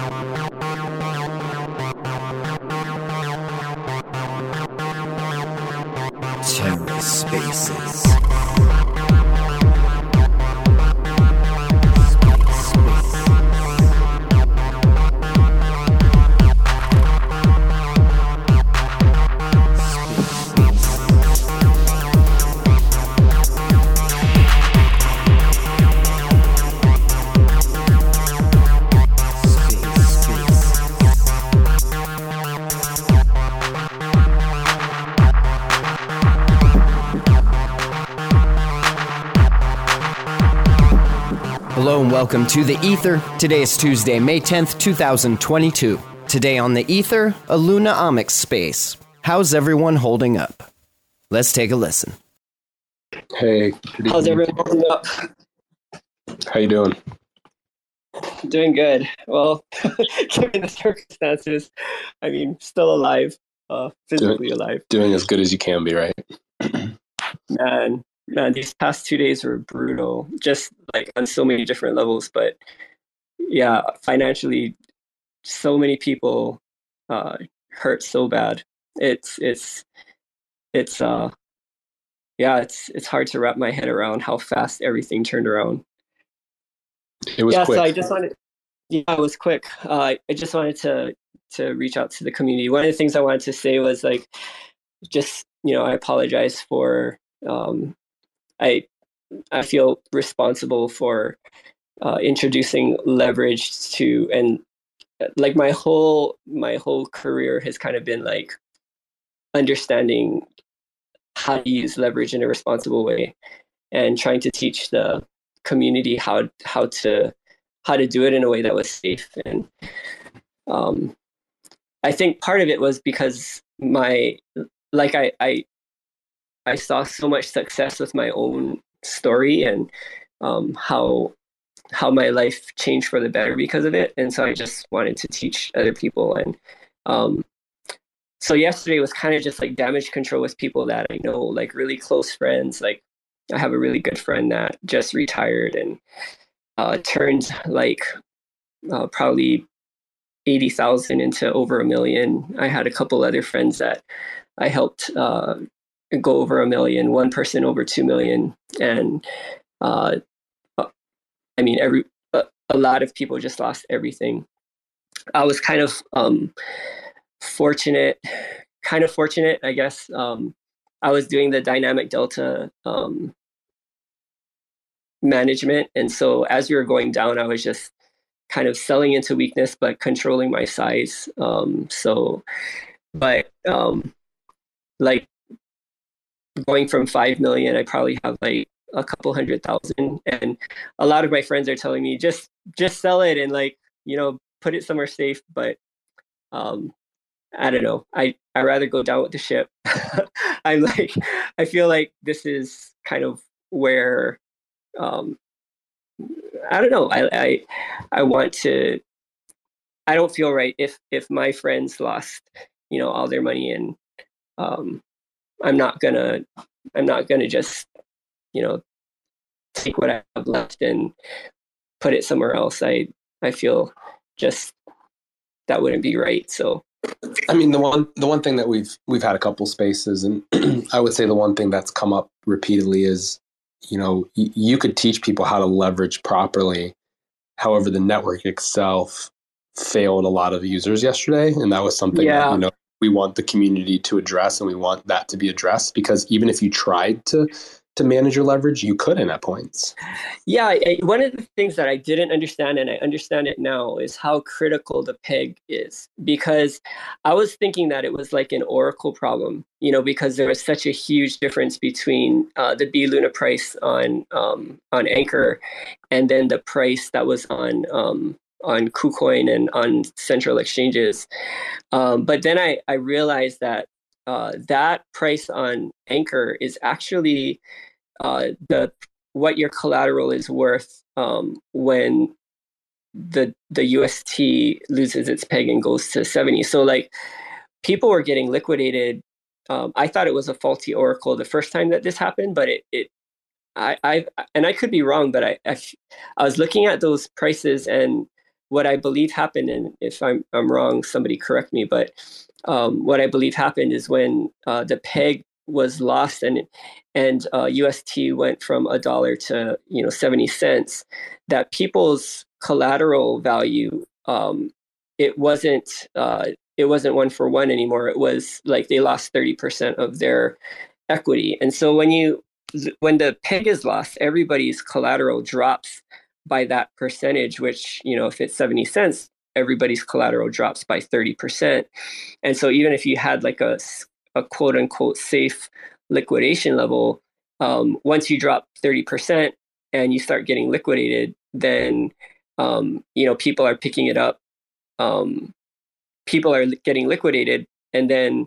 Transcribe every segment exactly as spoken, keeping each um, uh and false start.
TerraSpaces. Hello and welcome to The Ether. Today is Tuesday, May tenth, twenty twenty-two. Today on The Ether, a Luna Omics space. How's everyone holding up? Let's take a listen. Hey. How's everyone holding up? How you doing? Doing good. Well, given the circumstances, I mean, still alive, uh, physically doing, alive. Doing as good as you can be, right? Man, man, these past two days were brutal, just like on so many different levels. But yeah, financially, so many people uh, hurt so bad. It's it's it's uh yeah, it's it's hard to wrap my head around how fast everything turned around. It was yeah, quick. So I just wanted, yeah, it was quick. Uh, I just wanted to to reach out to the community. One of the things I wanted to say was like, just you know, I apologize for. Um, I I feel responsible for uh, introducing leverage to, and like my whole my whole career has kind of been like understanding how to use leverage in a responsible way and trying to teach the community how how to how to do it in a way that was safe. And um, I think part of it was because my like I I I saw so much success with my own story and um, how how my life changed for the better because of it, and so I just wanted to teach other people. And um, so yesterday was kind of just like damage control with people that I know, like really close friends. Like I have a really good friend that just retired and uh, turned like uh, probably eighty thousand into over a million. I had a couple other friends that I helped uh, go over a million, one person over two million. And uh, I mean, every a, a lot of people just lost everything. I was kind of um, fortunate, kind of fortunate, I guess. Um, I was doing the dynamic delta um, management. And so as we were going down, I was just kind of selling into weakness, but controlling my size. Um, so, but um, like going from five million, I probably have like a couple hundred thousand. And a lot of my friends are telling me, just, just sell it and like, you know, put it somewhere safe. But um, I don't know. I, I rather go down with the ship. I'm like, I feel like this is kind of where, um, I don't know. I, I, I want to, I don't feel right if, if my friends lost, you know, all their money, and um, I'm not gonna, I'm not gonna just, you know, take what I have left and put it somewhere else. I, I feel just that wouldn't be right. So, I mean, the one the one thing that we've we've had a couple spaces, and I would say the one thing that's come up repeatedly is, you know, y- you could teach people how to leverage properly. However, the network itself failed a lot of users yesterday, and that was something yeah. that, you know, we want the community to address, and we want that to be addressed, because even if you tried to to manage your leverage, you couldn't at points. Yeah, I, one of the things that I didn't understand, and I understand it now, is how critical the peg is. Because I was thinking that it was like an Oracle problem, you know, because there was such a huge difference between uh, the B Luna price on um, on Anchor, and then the price that was on um, on KuCoin and on central exchanges. Um, but then I, I realized that uh, that price on Anchor is actually uh, the what your collateral is worth um, when the the U S T loses its peg and goes to seventy. So like people were getting liquidated. Um, I thought it was a faulty Oracle the first time that this happened, but it it I I and I could be wrong, but I I, I was looking at those prices, and what I believe happened, and if I'm I'm wrong, somebody correct me, but um, what I believe happened is when uh, the peg was lost and and uh, U S T went from a dollar to you know seventy cents, that people's collateral value, um, it wasn't uh, it wasn't one for one anymore. It was like they lost thirty percent of their equity. And so when you when the peg is lost, everybody's collateral drops by that percentage, which, you know, if it's seventy cents, everybody's collateral drops by thirty percent. And so even if you had like a, a quote unquote safe liquidation level, um, once you drop thirty percent and you start getting liquidated, then, um, you know, people are picking it up. Um, people are getting liquidated. And then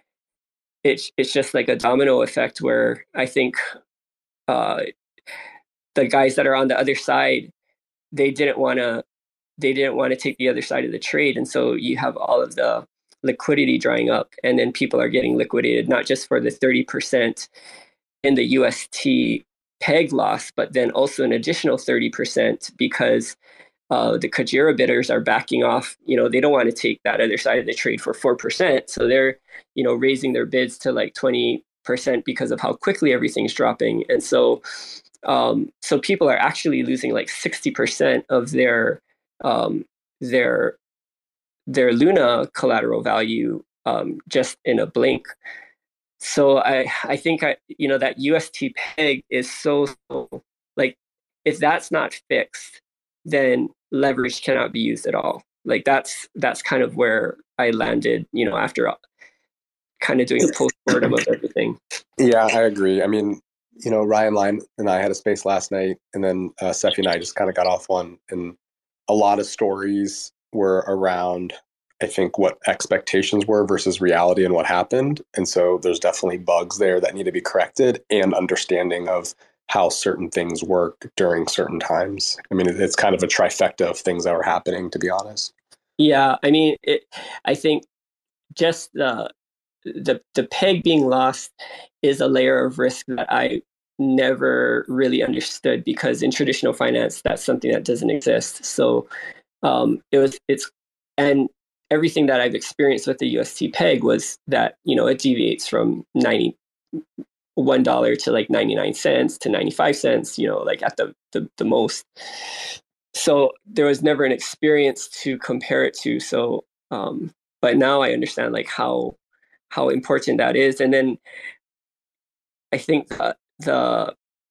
it's, it's just like a domino effect where I think uh, the guys that are on the other side, they didn't want to they didn't want to take the other side of the trade. And so you have all of the liquidity drying up, and then people are getting liquidated, not just for the thirty percent in the U S T peg loss, but then also an additional thirty percent because uh, the Kajira bidders are backing off. You know, they don't want to take that other side of the trade for four percent. So they're, you know, raising their bids to like twenty percent because of how quickly everything's dropping. And so, um, so people are actually losing like sixty percent of their, um, their, their Luna collateral value, um, just in a blink. So I, I think I, you know, that U S T peg is so, so like, if that's not fixed, then leverage cannot be used at all. Like that's, that's kind of where I landed, you know, after kind of doing a postmortem of everything. Yeah, I agree. I mean, you know, Ryan Line and I had a space last night, and then uh, Sefi and I just kind of got off one, and a lot of stories were around, I think, what expectations were versus reality and what happened. And so there's definitely bugs there that need to be corrected, and understanding of how certain things work during certain times. I mean, it's kind of a trifecta of things that were happening, to be honest. Yeah, I mean, it, I think just the the the peg being lost is a layer of risk that I never really understood, because in traditional finance, that's something that doesn't exist. So um, it was it's and everything that I've experienced with the U S T peg was that, you know, it deviates from ninety-one dollars to like ninety-nine cents to ninety-five cents, you know, like at the, the, the most. So there was never an experience to compare it to. So, um, but now I understand like how, how important that is. And then I think the, the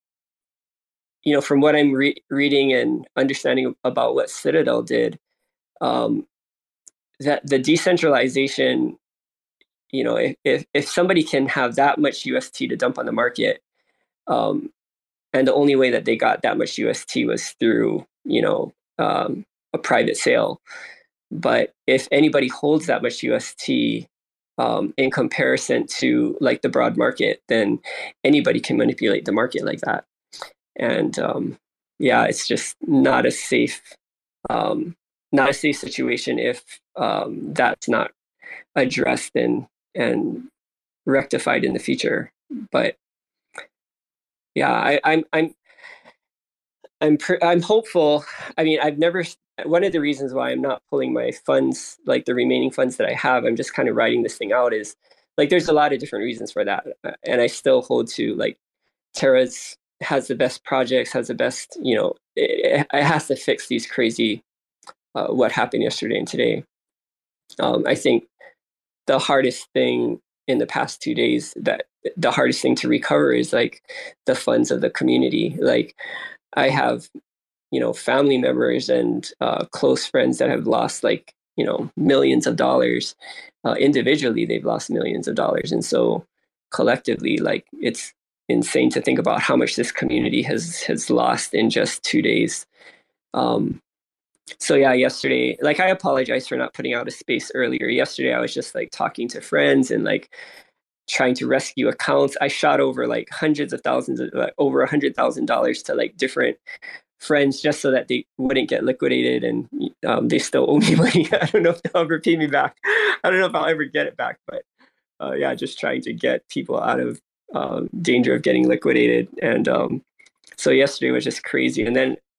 you know, from what I'm re- reading and understanding about what Citadel did, um, that the decentralization, you know, if, if, if somebody can have that much U S T to dump on the market, um, and the only way that they got that much U S T was through, you know, um, a private sale. But if anybody holds that much U S T um, in comparison to like the broad market, then anybody can manipulate the market like that. And um, yeah, it's just not a safe, um, not a safe situation if um, that's not addressed and and rectified in the future. But yeah, I, I'm I'm I'm pr- I'm hopeful. I mean, I've never. One of the reasons why I'm not pulling my funds, like the remaining funds that I have, I'm just kind of writing this thing out. Is like there's a lot of different reasons for that, and I still hold to like Terra's has the best projects, has the best. You know, it, it has to fix these crazy uh, what happened yesterday and today. Um, I think the hardest thing in the past two days, that the hardest thing to recover is like the funds of the community. Like I have, you know, family members and uh, close friends that have lost like, you know, millions of dollars. Uh, individually, they've lost millions of dollars. And so collectively, like it's insane to think about how much this community has has lost in just two days. Um, so yeah, yesterday, like I apologize for not putting out a space earlier. Yesterday, I was just like talking to friends and like trying to rescue accounts. I shot over like hundreds of thousands of like, over a hundred thousand dollars to like different friends just so that they wouldn't get liquidated, and um, they still owe me money. I don't know if they'll ever pay me back. I don't know if I'll ever get it back, but uh, yeah, just trying to get people out of uh, danger of getting liquidated. And um, so yesterday was just crazy. And then uh,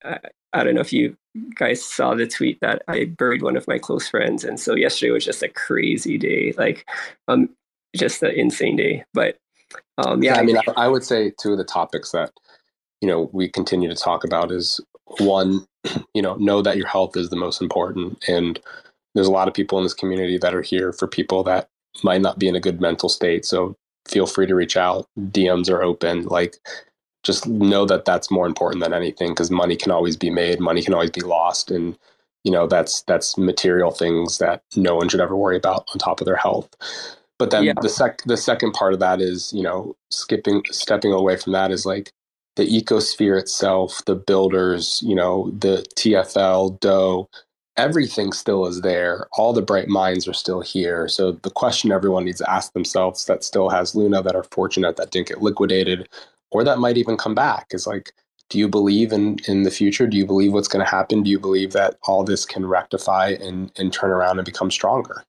I don't know if you guys saw the tweet that I buried one of my close friends. And so yesterday was just a crazy day, like um, just an insane day. But um, yeah, Yeah, I mean, I, I, I would say two of the topics that, you know, we continue to talk about is one, you know, know that your health is the most important. And there's a lot of people in this community that are here for people that might not be in a good mental state. So feel free to reach out. D Ms are open. Like, just know that that's more important than anything, because money can always be made, money can always be lost. And, you know, that's, that's material things that no one should ever worry about on top of their health. But yeah, then the sec the second part of that is, you know, skipping, stepping away from that is like the ecosphere itself, the builders, you know, the T F L, Doe, everything still is there. All the bright minds are still here. So the question everyone needs to ask themselves that still has Luna, that are fortunate that didn't get liquidated, or that might even come back, is like, do you believe in, in the future? Do you believe what's going to happen? Do you believe that all this can rectify and, and turn around and become stronger?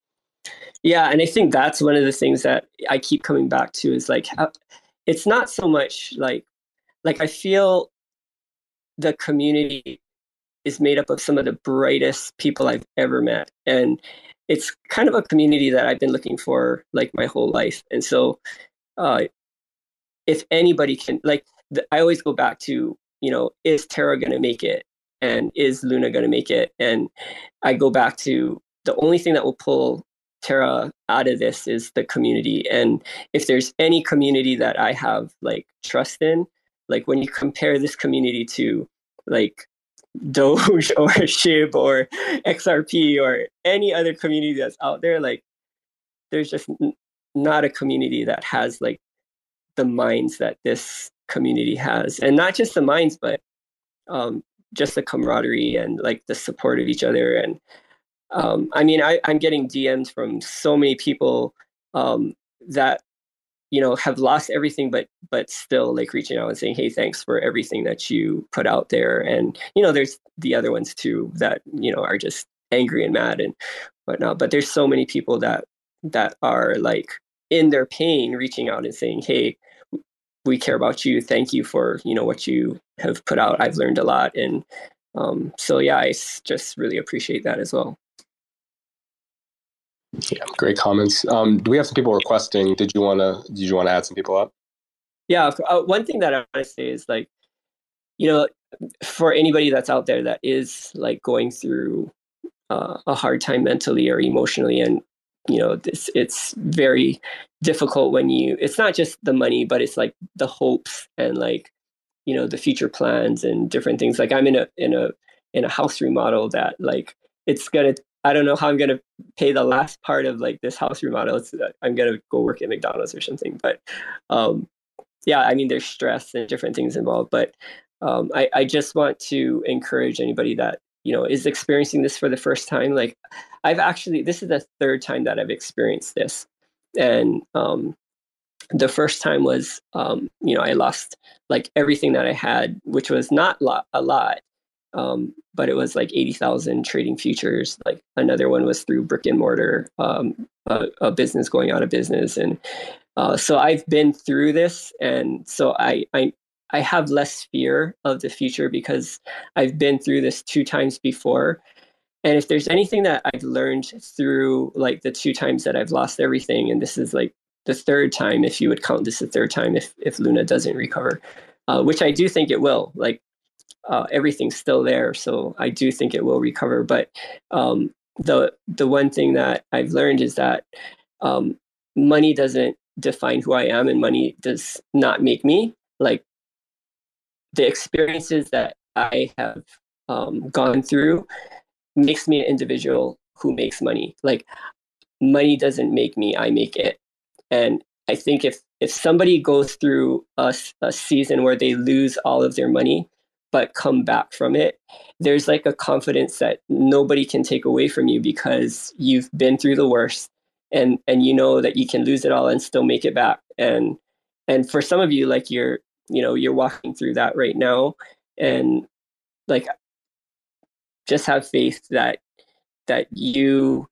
yeah. And I think that's one of the things that I keep coming back to is like, how, it's not so much like, like I feel the community is made up of some of the brightest people I've ever met. And it's kind of a community that I've been looking for like my whole life. And so uh, if anybody can, like, the, I always go back to, you know, is Tara going to make it? And is Luna going to make it? And I go back to the only thing that will pull Tara out of this is the community. And if there's any community that I have like trust in, like when you compare this community to like Doge or Shib or X R P or any other community that's out there, like there's just n- not a community that has like the minds that this community has, and not just the minds, but um, just the camaraderie and like the support of each other. And um, I mean, I, I'm getting D Ms from so many people um, that you know have lost everything, but but still like reaching out and saying, "Hey, thanks for everything that you put out there." And you know, there's the other ones too that you know are just angry and mad and whatnot. But there's so many people that that are like in their pain, reaching out and saying, "Hey, we care about you. Thank you for you know what you have put out. I've learned a lot." And um, so yeah, I just really appreciate that as well. Yeah, great comments. Um, do we have some people requesting? Did you want to? Did you want to add some people up? Yeah, uh, one thing that I want to say is like, you know, for anybody that's out there that is like going through uh, a hard time mentally or emotionally, and you know, this it's very difficult when you. It's not just the money, but it's like the hopes and like you know the future plans and different things. Like I'm in a in a in a house remodel that like it's gonna. I don't know how I'm gonna pay the last part of like this house remodel. It's, I'm gonna go work at McDonald's or something, but um, yeah, I mean, there's stress and different things involved, but um, I, I just want to encourage anybody that, you know, is experiencing this for the first time. Like I've actually, this is the third time that I've experienced this. And um, the first time was, um, you know, I lost like everything that I had, which was not lot, a lot. Um, but it was like eighty thousand trading futures. Like another one was through brick and mortar, um, a, a business going out of business. And uh, so I've been through this, and so I, I I have less fear of the future because I've been through this two times before. And if there's anything that I've learned through like the two times that I've lost everything, and this is like the third time, if you would count this the third time, if if Luna doesn't recover, uh, which I do think it will. Like uh, everything's still there, so I do think it will recover. But um, the the one thing that I've learned is that um, money doesn't define who I am, and money does not make me. Like the experiences that I have um, gone through makes me an individual who makes money. Like money doesn't make me, I make it. And I think if if somebody goes through a, a season where they lose all of their money but come back from it, there's like a confidence that nobody can take away from you because you've been through the worst, and and you know that you can lose it all and still make it back. And and for some of you, like you're you know you're walking through that right now, and like just have faith that that you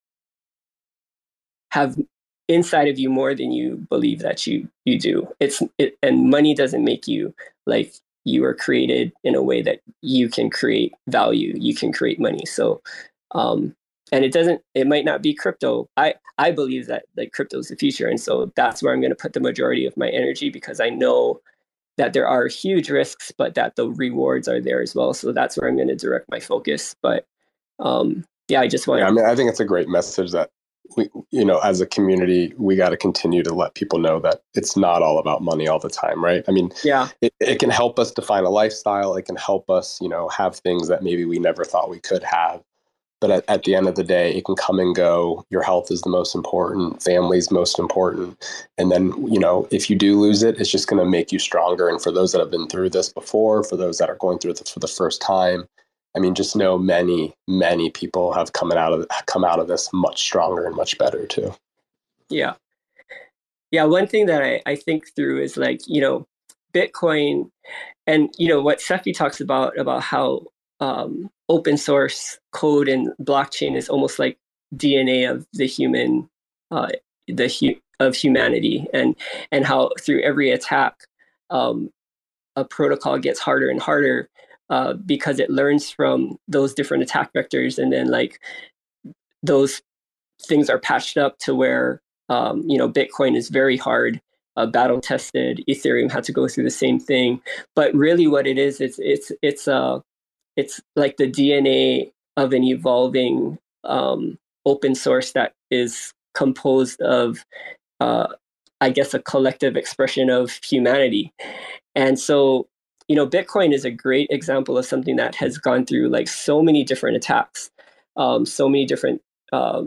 have inside of you more than you believe that you you do. It's it, and money doesn't make you. Like you were created in a way that you can create value, you can create money. So, um, and it doesn't, it might not be crypto. I, I believe that like crypto is the future. And so that's where I'm going to put the majority of my energy, because I know that there are huge risks, but that the rewards are there as well. So that's where I'm going to direct my focus. But um, yeah, I just want yeah, I mean, I think it's a great message that we, you know, as a community, we got to continue to let people know that it's not all about money all the time, right? I mean, yeah, it, it can help us define a lifestyle. It can help us, you know, have things that maybe we never thought we could have. But at, at the end of the day, it can come and go. Your health is the most important. Family's most important. And then, you know, if you do lose it, it's just going to make you stronger. And for those that have been through this before, for those that are going through it for the first time, I mean, just know many, many people have come out of come out of this much stronger and much better too. Yeah. Yeah. One thing that I, I think through is like, you know, Bitcoin and, you know, what Cephii talks about, about how um, open source code and blockchain is almost like D N A of the human, uh, the hu- of humanity, and, and how through every attack, um, a protocol gets harder and harder. Uh, because it learns from those different attack vectors, and then like those things are patched up to where um, you know, Bitcoin is very hard, uh, battle tested. Ethereum had to go through the same thing, but really, what it is, it's it's it's uh it's like the D N A of an evolving um, open source that is composed of, uh, I guess, a collective expression of humanity, and so. You know, Bitcoin is a great example of something that has gone through like so many different attacks, um, so many different um,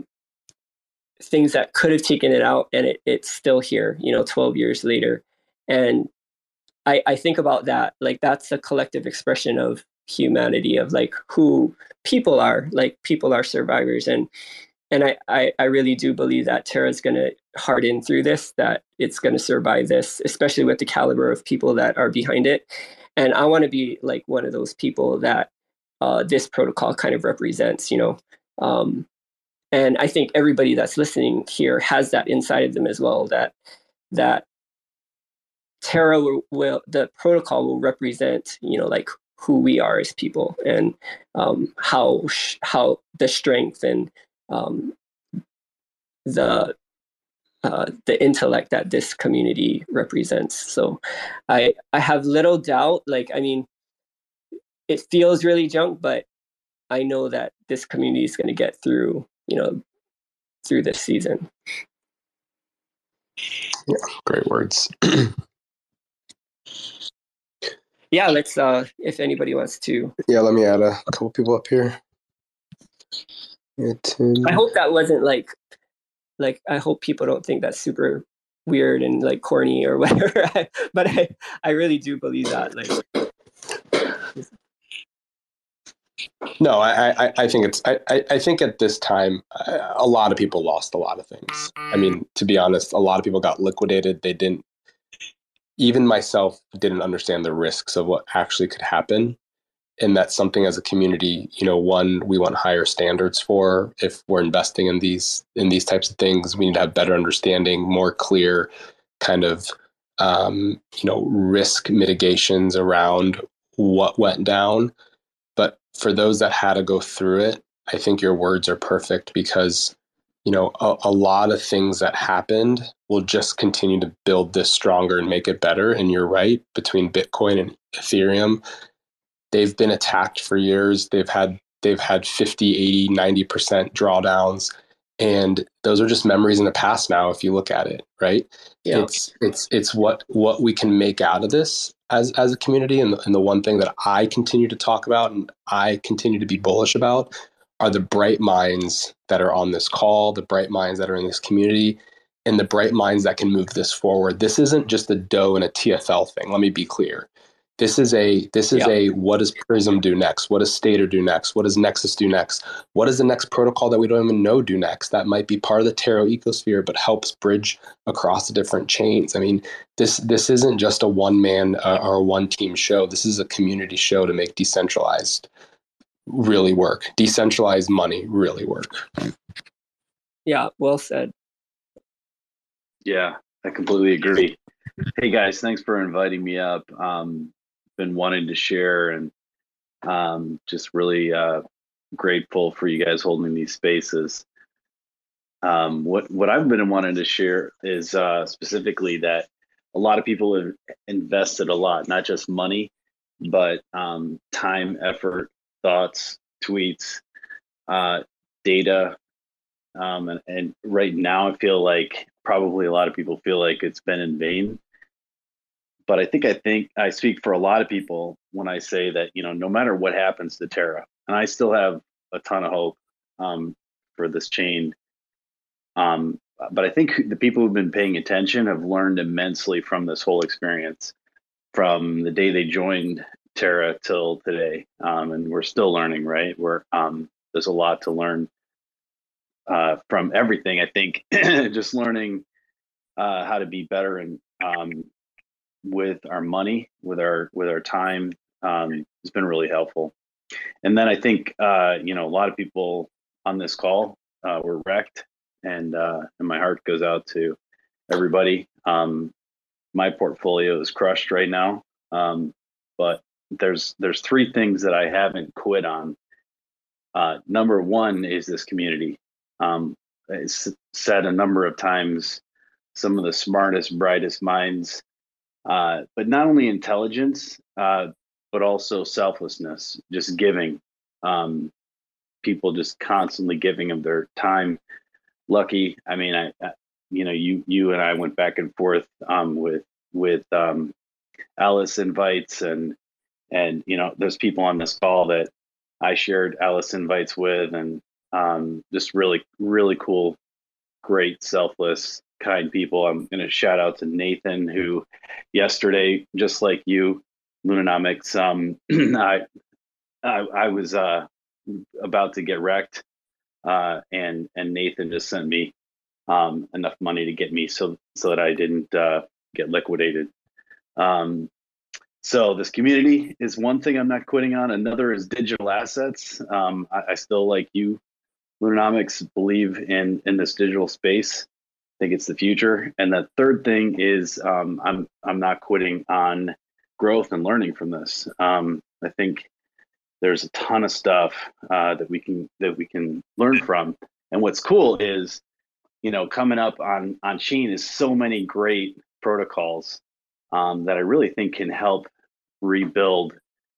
things that could have taken it out, and it, it's still here, you know, twelve years later. And I, I think about that, like that's a collective expression of humanity, of like who people are, like people are survivors. And and I, I, I really do believe that Terra is going to harden through this, that it's going to survive this, especially with the caliber of people that are behind it. And I want to be like one of those people that uh, this protocol kind of represents, you know. Um, and I think everybody that's listening here has that inside of them as well, that that Terra will, will the protocol will represent, you know, like who we are as people, and um, how how the strength and um, the uh, the intellect that this community represents. So I I have little doubt. Like, I mean, it feels really junk, but I know that this community is going to get through, you know, through this season. Yeah, great words. Yeah, let's, uh, if anybody wants to. Yeah, let me add a couple people up here. It, um... I hope that wasn't like, like, I hope people don't think that's super weird and like corny or whatever. But I, I really do believe that. Like, no, I, I, I think it's, I, I think at this time, a lot of people lost a lot of things. I mean, to be honest, a lot of people got liquidated. They didn't, even myself didn't understand the risks of what actually could happen. And that's something as a community, you know, one, we want higher standards for. If we're investing in these, in these types of things, we need to have better understanding, more clear kind of, um, you know, risk mitigations around what went down. But for those that had to go through it, I think your words are perfect, because, you know, a, a lot of things that happened will just continue to build this stronger and make it better. And you're right, between Bitcoin and Ethereum, they've been attacked for years. They've had they've had fifty, eighty, ninety percent drawdowns. And those are just memories in the past now, if you look at it, right? Yeah. It's it's it's what what we can make out of this as as a community. And the, and the one thing that I continue to talk about and I continue to be bullish about are the bright minds that are on this call, the bright minds that are in this community, and the bright minds that can move this forward. This isn't just a Doe and a T F L thing. Let me be clear. This is a this is yeah. a what does Prism do next? What does Stater do next? What does Nexus do next? What does the next protocol that we don't even know do next? That might be part of the Taro ecosphere, but helps bridge across the different chains. I mean, this this isn't just a one man uh, or a one team show. This is a community show to make decentralized really work. Decentralized money really work. Yeah, well said. Yeah, I completely agree. Hey guys, thanks for inviting me up. Um, been wanting to share, and um, just really uh, grateful for you guys holding these spaces. Um, what what I've been wanting to share is uh, specifically that a lot of people have invested a lot, not just money, but um, time, effort, thoughts, tweets, uh, data. Um, and, and right now I feel like probably a lot of people feel like it's been in vain. But I think I think I speak for a lot of people when I say that, you know, no matter what happens to Terra, and I still have a ton of hope um, for this chain. Um, but I think the people who've been paying attention have learned immensely from this whole experience, from the day they joined Terra till today. Um, and we're still learning, right? We're um, there's a lot to learn uh, from everything. I think just learning uh, how to be better and um, with our money, with our with our time, um, has been really helpful. And then I think uh, you know, a lot of people on this call uh, were wrecked, and uh, and my heart goes out to everybody. Um, my portfolio is crushed right now, um, but there's there's three things that I haven't quit on. Uh, number one is this community. Um, it's said a number of times, some of the smartest, brightest minds, uh, but not only intelligence, uh, but also selflessness, just giving. Um, people just constantly giving of their time. Lucky, I mean, I, I, you know, you you and I went back and forth um, with with um, Alice invites, and and you know, there's people on this call that I shared Alice invites with, and um, just really really cool, great, selfless, kind people. I'm going to shout out to Nathan, who yesterday, just like you, Lunanomics, um, I, I I was uh, about to get wrecked, uh, and and Nathan just sent me um, enough money to get me so so that I didn't uh, get liquidated. Um, so this community is one thing I'm not quitting on. Another is digital assets. Um, I, I still, like you, Lunanomics, believe in in this digital space. I think it's the future. And the third thing is um, I'm I'm not quitting on growth and learning from this. Um, I think there's a ton of stuff uh, that we can that we can learn from. And what's cool is, you know, coming up on on Sheen is so many great protocols um, that I really think can help rebuild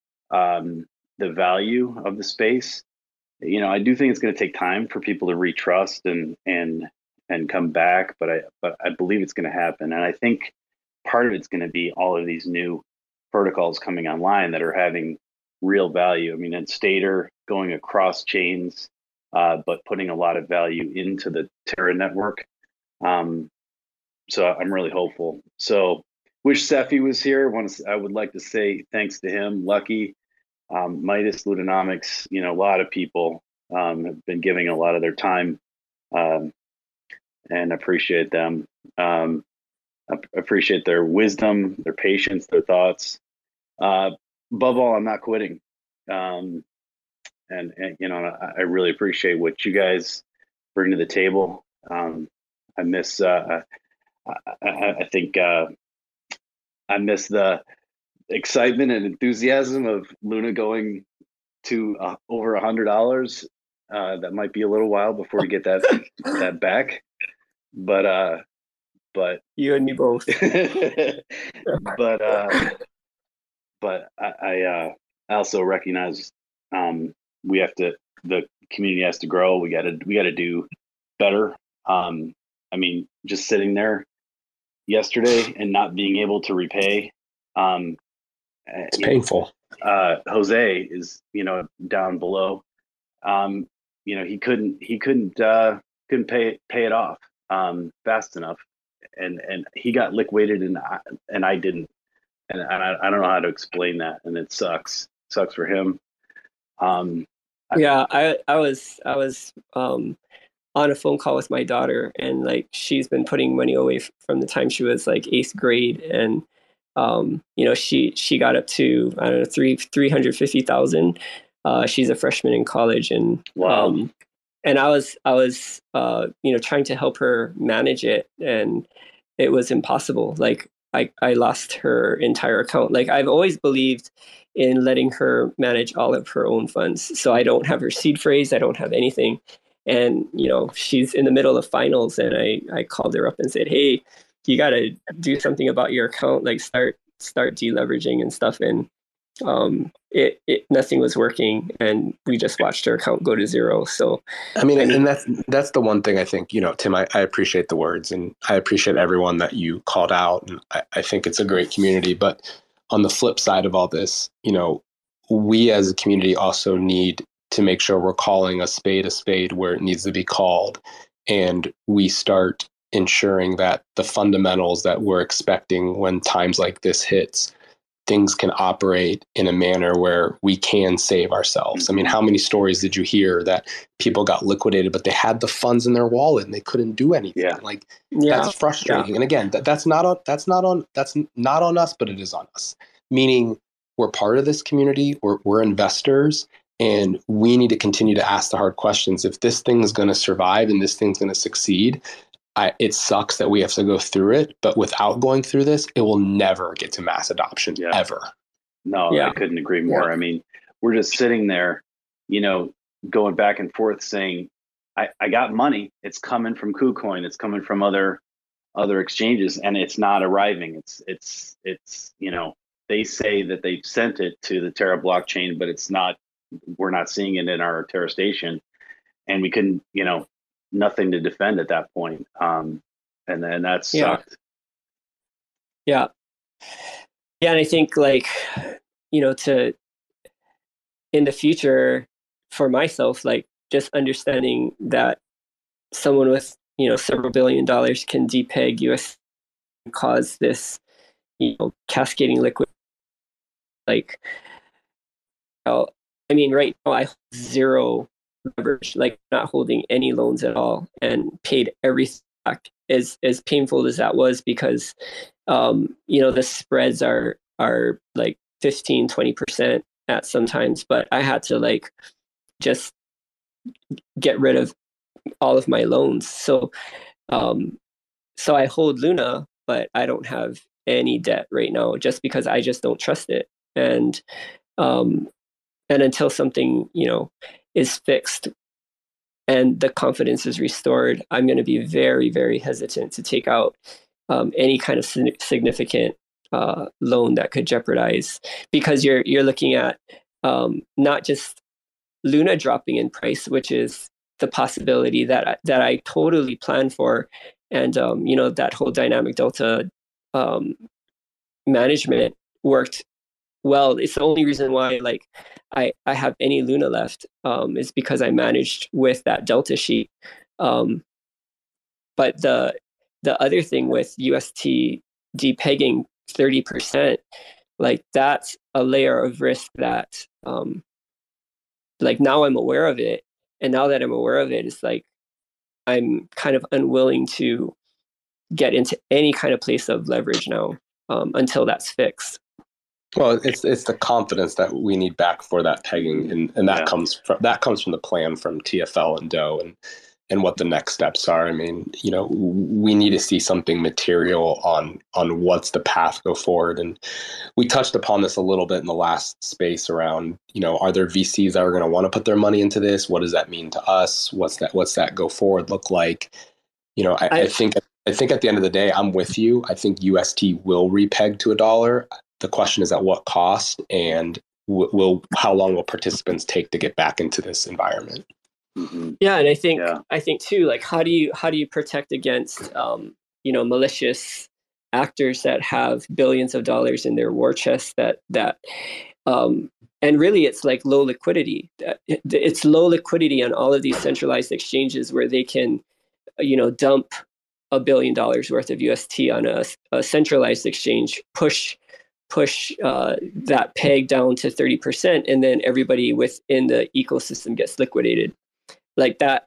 um, the value of the space. You know, I do think it's going to take time for people to retrust and and and come back, but I but I believe it's going to happen. And I think part of it's going to be all of these new protocols coming online that are having real value. I mean, and Stater going across chains, uh, but putting a lot of value into the Terra network. Um, so I'm really hopeful. So wish Cephii was here. I, want to, I would like to say thanks to him, Lucky, um, Midas, Lunanomics. You know, a lot of people um, have been giving a lot of their time, um, and appreciate them. Um, appreciate their wisdom, their patience, their thoughts. Uh, above all, I'm not quitting. Um, and, and, you know, I, I really appreciate what you guys bring to the table. Um, I miss, uh, I, I, I think, uh, I miss the excitement and enthusiasm of Luna going to uh, over a hundred dollars. Uh, that might be a little while before we get that, that back, but, uh, but you and me both. but, uh, but I, I, uh, I also recognize, um, we have to, the community has to grow. We gotta, we gotta do better. Um, I mean, just sitting there yesterday and not being able to repay, um, it's painful. Know, uh, Jose is, you know, down below. Um, you know, he couldn't, he couldn't, uh, couldn't pay pay it off um, fast enough, and and he got liquidated, and I, and I didn't, and I, I don't know how to explain that, and it sucks, sucks for him. Um, yeah, I I was I was um, on a phone call with my daughter, and like she's been putting money away f- from the time she was like eighth grade, and um, you know she she got up to I don't know three three hundred fifty thousand. Uh, she's a freshman in college, and wow. um, and I was I was uh, you know trying to help her manage it, and it was impossible. Like I, I lost her entire account. Like I've always believed in letting her manage all of her own funds. So I don't have her seed phrase. I don't have anything. And, you know, she's in the middle of finals and I, I called her up and said, hey, you got to do something about your account, like start, start deleveraging and stuff. And um, it, it, nothing was working and we just watched her account go to zero. So, I mean, I mean and that's, that's the one thing I think, you know, Tim, I, I appreciate the words and I appreciate everyone that you called out. And I, I think it's a great community, but on the flip side of all this, you know, we as a community also need to make sure we're calling a spade a spade where it needs to be called. And we start ensuring that the fundamentals that we're expecting when times like this hits, things can operate in a manner where we can save ourselves. I mean, how many stories did you hear that people got liquidated, but they had the funds in their wallet and they couldn't do anything? Yeah. Like yeah. that's frustrating. Yeah. And again, that, that's not on, that's not on, that's not on us, but it is on us. Meaning we're part of this community. We're, we're investors and we need to continue to ask the hard questions. If this thing is going to survive and this thing's going to succeed, I, it sucks that we have to go through it, but without going through this, it will never get to mass adoption yeah. ever. No, yeah. I couldn't agree more. Yeah. I mean, we're just sitting there, you know, going back and forth saying, I, I got money. It's coming from KuCoin. It's coming from other other exchanges, and it's not arriving. It's it's it's you know, they say that they've sent it to the Terra blockchain, but it's not. We're not seeing it in our Terra station, and we couldn't, you know, nothing to defend at that point. Um, and then that sucked. Yeah. Yeah. And I think like, you know, to, in the future for myself, like just understanding that someone with, you know, several billion dollars can depeg U S and cause this, you know, cascading liquid. Like, oh, I mean, right now I hold zero leverage, like not holding any loans at all, and paid everything back. As as painful as that was, because um, you know, the spreads are are like fifteen, twenty percent at sometimes, but I had to like just get rid of all of my loans. So um, so I hold Luna, but I don't have any debt right now just because I just don't trust it. And um, and until something, you know, is fixed and the confidence is restored, I'm going to be very, very hesitant to take out um, any kind of significant uh, loan that could jeopardize, because you're you're looking at um, not just Luna dropping in price, which is the possibility that I, that I totally planned for, and um, you know, that whole dynamic delta um, management worked well. It's the only reason why like I, I have any Luna left um, is because I managed with that delta sheet. Um, but the the other thing with U S T depegging thirty percent, like that's a layer of risk that um, like now I'm aware of it. And now that I'm aware of it, it's like I'm kind of unwilling to get into any kind of place of leverage now um, until that's fixed. Well, it's it's the confidence that we need back for that pegging, and, and that Yeah. comes from that comes from the plan from T F L and D O and and what the next steps are. I mean, you know, we need to see something material on on what's the path go forward. And we touched upon this a little bit in the last space around, you know, are there V Cs that are going to want to put their money into this? What does that mean to us? What's that what's that go forward look like? You know, I, I, I think I think at the end of the day, I'm with you. I think U S T will repeg to a dollar. The question is at what cost, and will, will how long will participants take to get back into this environment? Mm-hmm. Yeah, and I think Yeah. I think too, like how do you how do you protect against um, you know, malicious actors that have billions of dollars in their war chest that that um, and really it's like low liquidity. It's low liquidity on all of these centralized exchanges where they can, you know, dump a billion dollars worth of U S T on a, a centralized exchange, push push uh, that peg down to thirty percent, and then everybody within the ecosystem gets liquidated like that.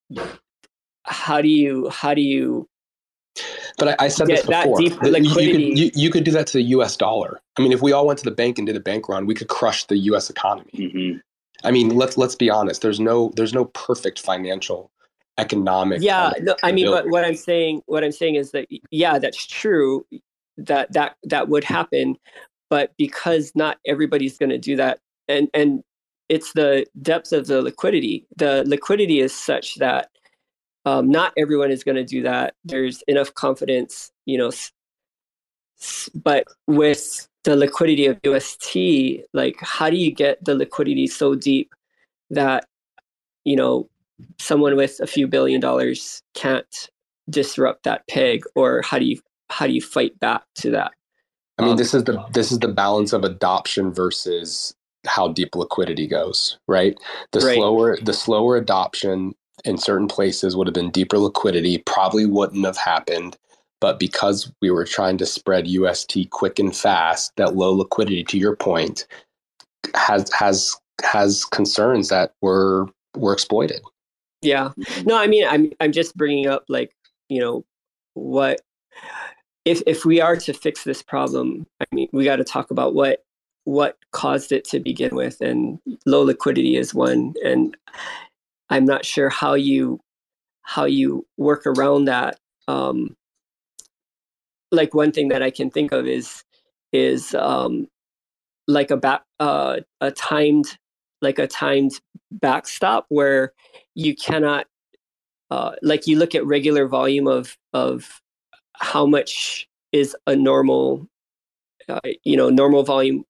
How do you how do you But I, I said this get that before. deep that you, you, liquidity? could, you, you could do that to the U S dollar. I mean, if we all went to the bank and did a bank run, we could crush the U S economy. Mm-hmm. I mean, let's let's be honest. There's no there's no perfect financial economic. Yeah, kind of no, I mean, but ability. what I'm saying what I'm saying is that yeah, that's true. that that that would happen. But because not everybody's going to do that, and and it's the depth of the liquidity. The liquidity is such that um, not everyone is going to do that. There's enough confidence, you know. But with the liquidity of U S T, like, how do you get the liquidity so deep that, you know, someone with a few billion dollars can't disrupt that peg? Or how do you how do you fight back to that? I mean, Um, this is the this is the balance of adoption versus how deep liquidity goes, right? The Right. slower the slower adoption in certain places would have been deeper liquidity, probably wouldn't have happened. But because we were trying to spread U S T quick and fast, that low liquidity, to your point, has has has concerns that were were exploited. Yeah. No, I mean, I'm I'm just bringing up, like, you know, what if if we are to fix this problem, I mean, we got to talk about what what caused it to begin with, and low liquidity is one. And I'm not sure how you how you work around that. Um, like, one thing that I can think of is is um, like a back uh, a timed like a timed backstop where you cannot uh, like, you look at regular volume of of how much is a normal uh, you know normal volume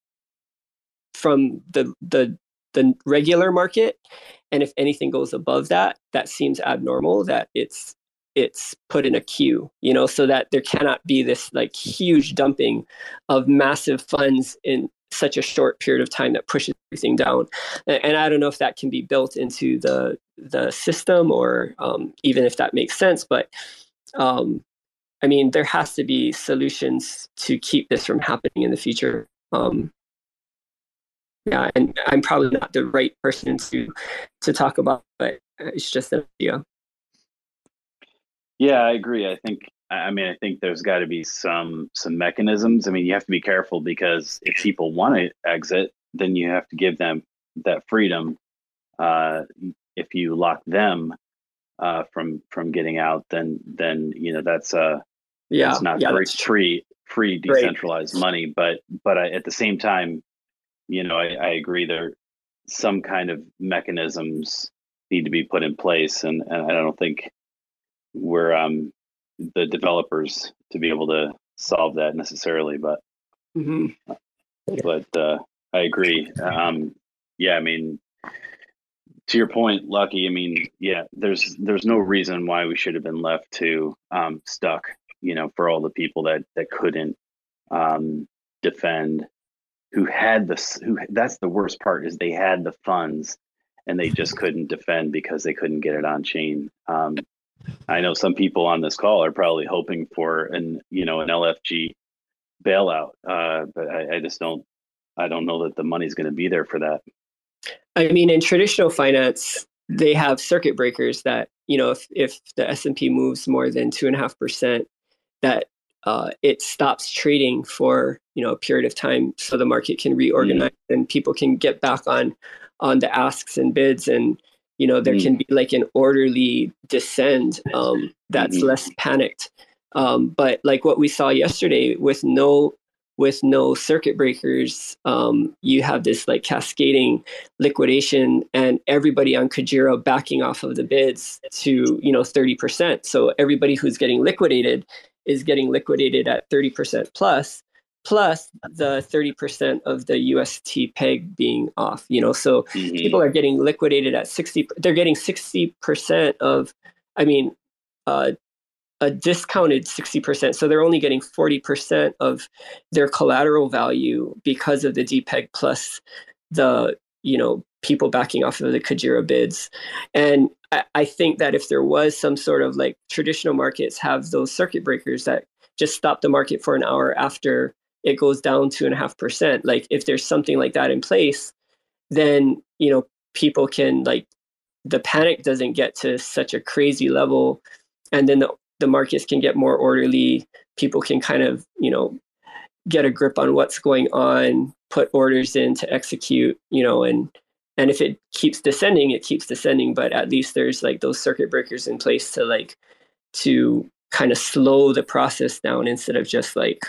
from the the the regular market, and if anything goes above that, that seems abnormal, that it's it's put in a queue, you know, so that there cannot be this like huge dumping of massive funds in such a short period of time that pushes everything down. And, and I don't know if that can be built into the the system, or um, even if that makes sense, but um, I mean, there has to be solutions to keep this from happening in the future. Um, yeah, and I'm probably not the right person to to talk about, but it's just an idea. Yeah, I agree. I think, I mean, I think there's got to be some some mechanisms. I mean, you have to be careful, because if people want to exit, then you have to give them that freedom. Uh, if you lock them uh, from from getting out, then then you know that's uh Yeah, it's not yeah, free that's true. free free Right. decentralized money. But but I, at the same time, you know, I, I agree there some kind of mechanisms need to be put in place, and, and I don't think we're um, the developers to be able to solve that necessarily. But hmm but uh, I agree. Um, yeah, I mean, to your point, Lucky. I mean, yeah, there's there's no reason why we should have been left to um, stuck. You know, for all the people that that couldn't um, defend, who had the who that's the worst part, is they had the funds and they just couldn't defend because they couldn't get it on chain. Um, I know some people on this call are probably hoping for an you know an L F G bailout, uh, but I, I just don't I don't know that the money's going to be there for that. I mean, in traditional finance, they have circuit breakers that, you know, if if the S and P moves more than two and a half percent, that uh, it stops trading for, you know, a period of time, so the market can reorganize mm. and people can get back on on the asks and bids, and you know there mm. can be like an orderly descend um, that's mm-hmm. less panicked. Um, but like what we saw yesterday, with no with no circuit breakers, um, you have this like cascading liquidation, and everybody on Kujira backing off of the bids to, you know, thirty percent. So everybody who's getting liquidated is getting liquidated at thirty percent plus, plus the thirty percent of the U S T peg being off, you know, so mm-hmm. people are getting liquidated at sixty, they're getting sixty percent of, I mean, uh, a discounted sixty percent. So they're only getting forty percent of their collateral value because of the D PEG plus the, you know, people backing off of the Kujira bids. And I, I think that if there was some sort of like traditional markets have those circuit breakers that just stop the market for an hour after it goes down two and a half percent, like if there's something like that in place, then, you know, people can like, the panic doesn't get to such a crazy level. And then the the markets can get more orderly. People can kind of, you know, get a grip on what's going on, put orders in to execute, you know, and and if it keeps descending, it keeps descending. But at least there's like those circuit breakers in place to like to kind of slow the process down instead of just like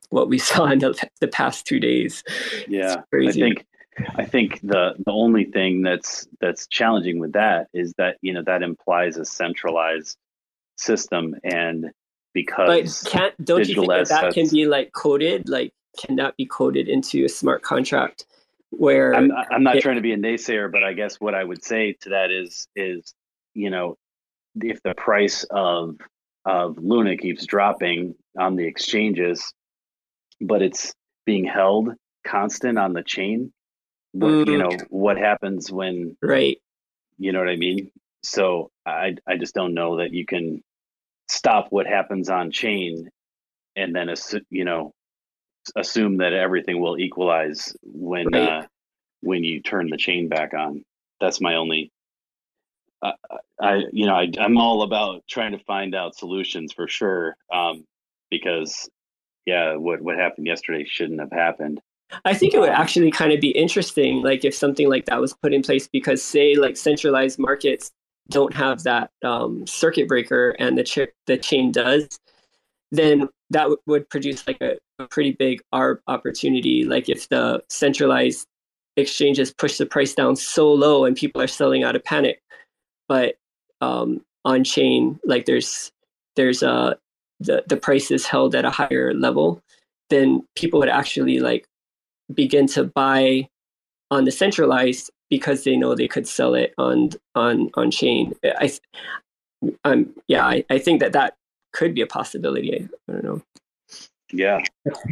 what we saw in the, the past two days. Yeah, I think I think the the only thing that's that's challenging with that is that, you know, that implies a centralized system, and because but can't don't you think that digital that can assets- be like coded? Like, can that be coded into a smart contract? Where I'm I'm not it- trying to be a naysayer, but I guess what I would say to that is is you know, if the price of of Luna keeps dropping on the exchanges, but it's being held constant on the chain, what Mm. you know, what happens when, right? you know what I mean? So I I just don't know that you can stop what happens on chain and then assu- you know, assume that everything will equalize when Right. uh, when you turn the chain back on. That's my only. I, I you know I, I'm all about trying to find out solutions for sure, um, because yeah, what what happened yesterday shouldn't have happened. I think it would Um, actually kind of be interesting, like if something like that was put in place, because say like centralized markets don't have that um, circuit breaker, and the chip the chain does, then that w- would produce like a, a pretty big arb opportunity. Like if the centralized exchanges push the price down so low and people are selling out of panic, but um, on chain, like there's there's uh the the price is held at a higher level, then people would actually like begin to buy on the centralized because they know they could sell it on on on chain. I um yeah, I, I think that that could be a possibility. I, I don't know. yeah,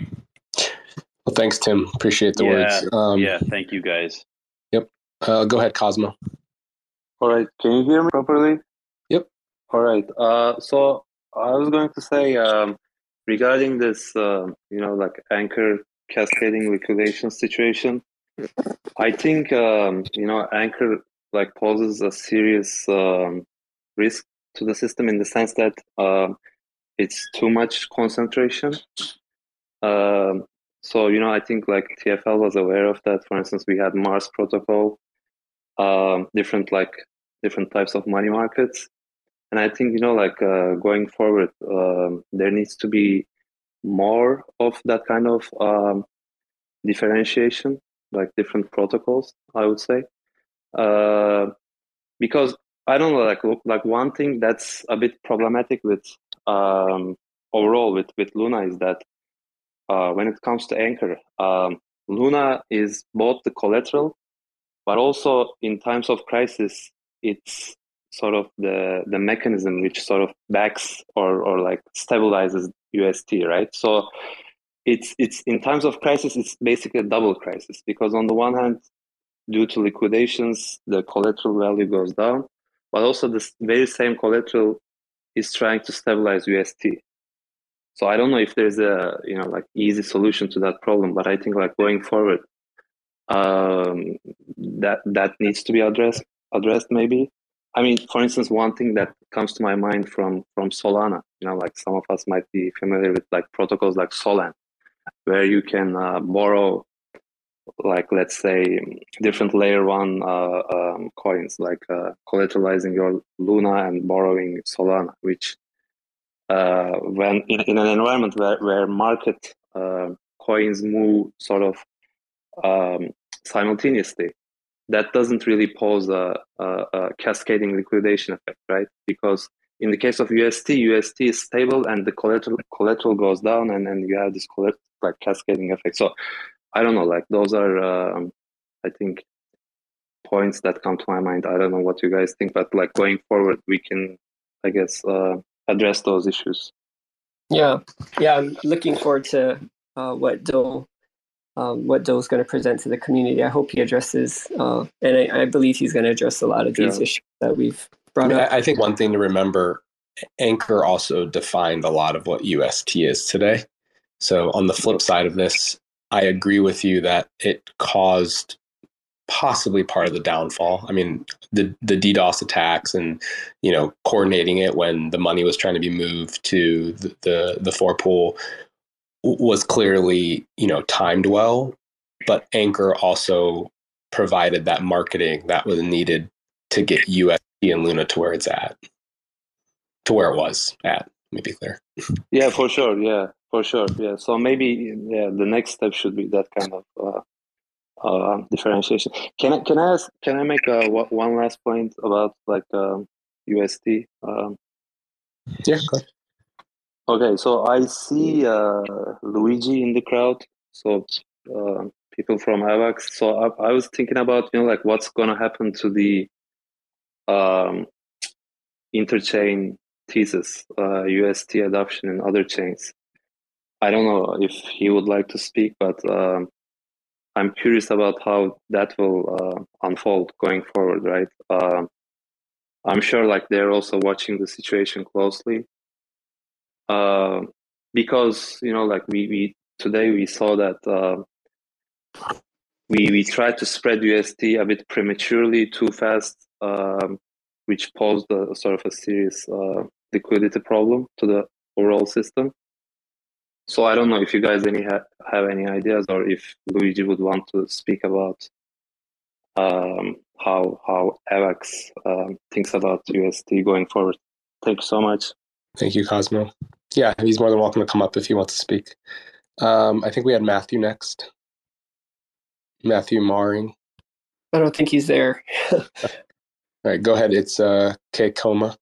Well, thanks, Tim. Appreciate the yeah, words. Um, yeah. Thank you, guys. Yep. Uh, go ahead, Cosmo. All right, can you hear me properly? Yep. All right. Uh, so I was going to say um, regarding this, uh, you know, like Anchor cascading liquidation situation. I think um, you know, Anchor like poses a serious um, risk to the system in the sense that um, it's too much concentration. Um, so you know, I think like T F L was aware of that. For instance, we had Mars protocol, um, different like different types of money markets. And I think, you know, like uh, going forward, um, there needs to be more of that kind of um, differentiation, like different protocols, I would say. Uh, because I don't know, like like one thing that's a bit problematic with um, overall with, with Luna is that uh, when it comes to Anchor, um, Luna is both the collateral, but also in times of crisis, it's sort of the the mechanism which sort of backs or or like stabilizes U S T, right? So it's it's in times of crisis, it's basically a double crisis because on the one hand, due to liquidations, the collateral value goes down, but also this very same collateral is trying to stabilize U S T. So I don't know if there's a you know like easy solution to that problem, but I think like going forward, um, that that needs to be addressed addressed maybe. I mean, for instance, one thing that comes to my mind from from Solana, you know, like some of us might be familiar with like protocols like Solan, where you can uh, borrow, like let's say, different layer one uh, um, coins, like uh, collateralizing your Luna and borrowing Solana, which uh, when in, in an environment where where market uh, coins move sort of um, simultaneously, that doesn't really pose a, a, a cascading liquidation effect, right? Because in the case of U S T, U S T is stable and the collateral collateral goes down, and then you have this collateral, like cascading effect. So I don't know, like those are, um, I think, points that come to my mind. I don't know what you guys think, but like going forward, we can, I guess, uh, address those issues. Yeah, yeah, I'm looking forward to uh, what Dole um, what Dole's going to present to the community. I hope he addresses, uh, and I, I believe he's going to address a lot of these Yeah. issues that we've brought I, mean, up. I think one thing to remember, Anchor also defined a lot of what U S T is today. So on the flip side of this, I agree with you that it caused possibly part of the downfall. I mean, the the DDoS attacks and, you know, coordinating it when the money was trying to be moved to the the, the for pool was clearly, you know, timed well, but Anchor also provided that marketing that was needed to get U S T and Luna to where it's at, to where it was at. Let me be clear. Yeah, for sure. Yeah, for sure. Yeah. So maybe yeah, the next step should be that kind of uh, uh, differentiation. Can I can I ask, can I make a, one last point about like um, U S T? Um, Yeah. Go ahead. okay, so I see uh, Luigi in the crowd. So uh, people from AVAX. So I, I was thinking about you know like what's gonna happen to the um, interchain thesis, uh, U S T adoption in other chains. I don't know if he would like to speak, but um, I'm curious about how that will uh, unfold going forward, right? Uh, I'm sure like they're also watching the situation closely uh, because, you know, like we, we today we saw that uh, we, we tried to spread U S T a bit prematurely, too fast, um, which posed a sort of a serious uh, liquidity problem to the overall system. So I don't know if you guys any ha- have any ideas, or if Luigi would want to speak about um, how how AVAX um, thinks about U S T going forward. Thank you so much. Thank you, Cosmo. Yeah, he's more than welcome to come up if he wants to speak. Um, I think we had Matthew next. Matthew Maring. I don't think he's there. All right, go ahead. It's uh, K Coma.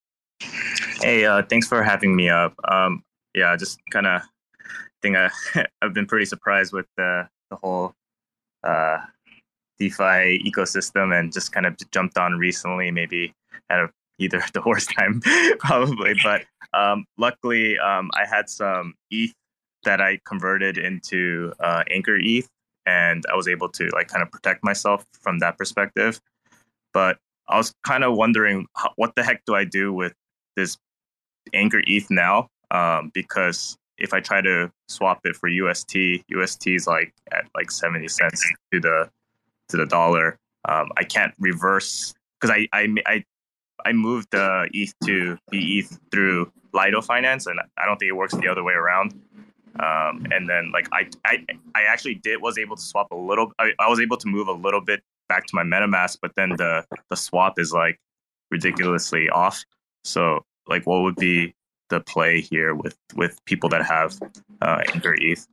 Hey, uh, thanks for having me up. Um, yeah, just kind of think uh, I've been pretty surprised with the the whole uh, DeFi ecosystem, and just kind of jumped on recently, maybe at a, either the worst time probably, but um, luckily um, I had some E T H that I converted into uh, Anchor E T H, and I was able to like kind of protect myself from that perspective. But I was kind of wondering, how, what the heck do I do with this Anchor E T H now? Um, because if I try to swap it for U S T, U S T is like at like seventy cents to the to the dollar. Um, I can't reverse because I, I I I moved the E T H to the E T H through Lido Finance, and I don't think it works the other way around. Um, and then like I, I I actually did was able to swap a little. I, I was able to move a little bit back to my MetaMask, but then the the swap is like ridiculously off. So like, what would be the play here with with people that have uh, Anchor E T H?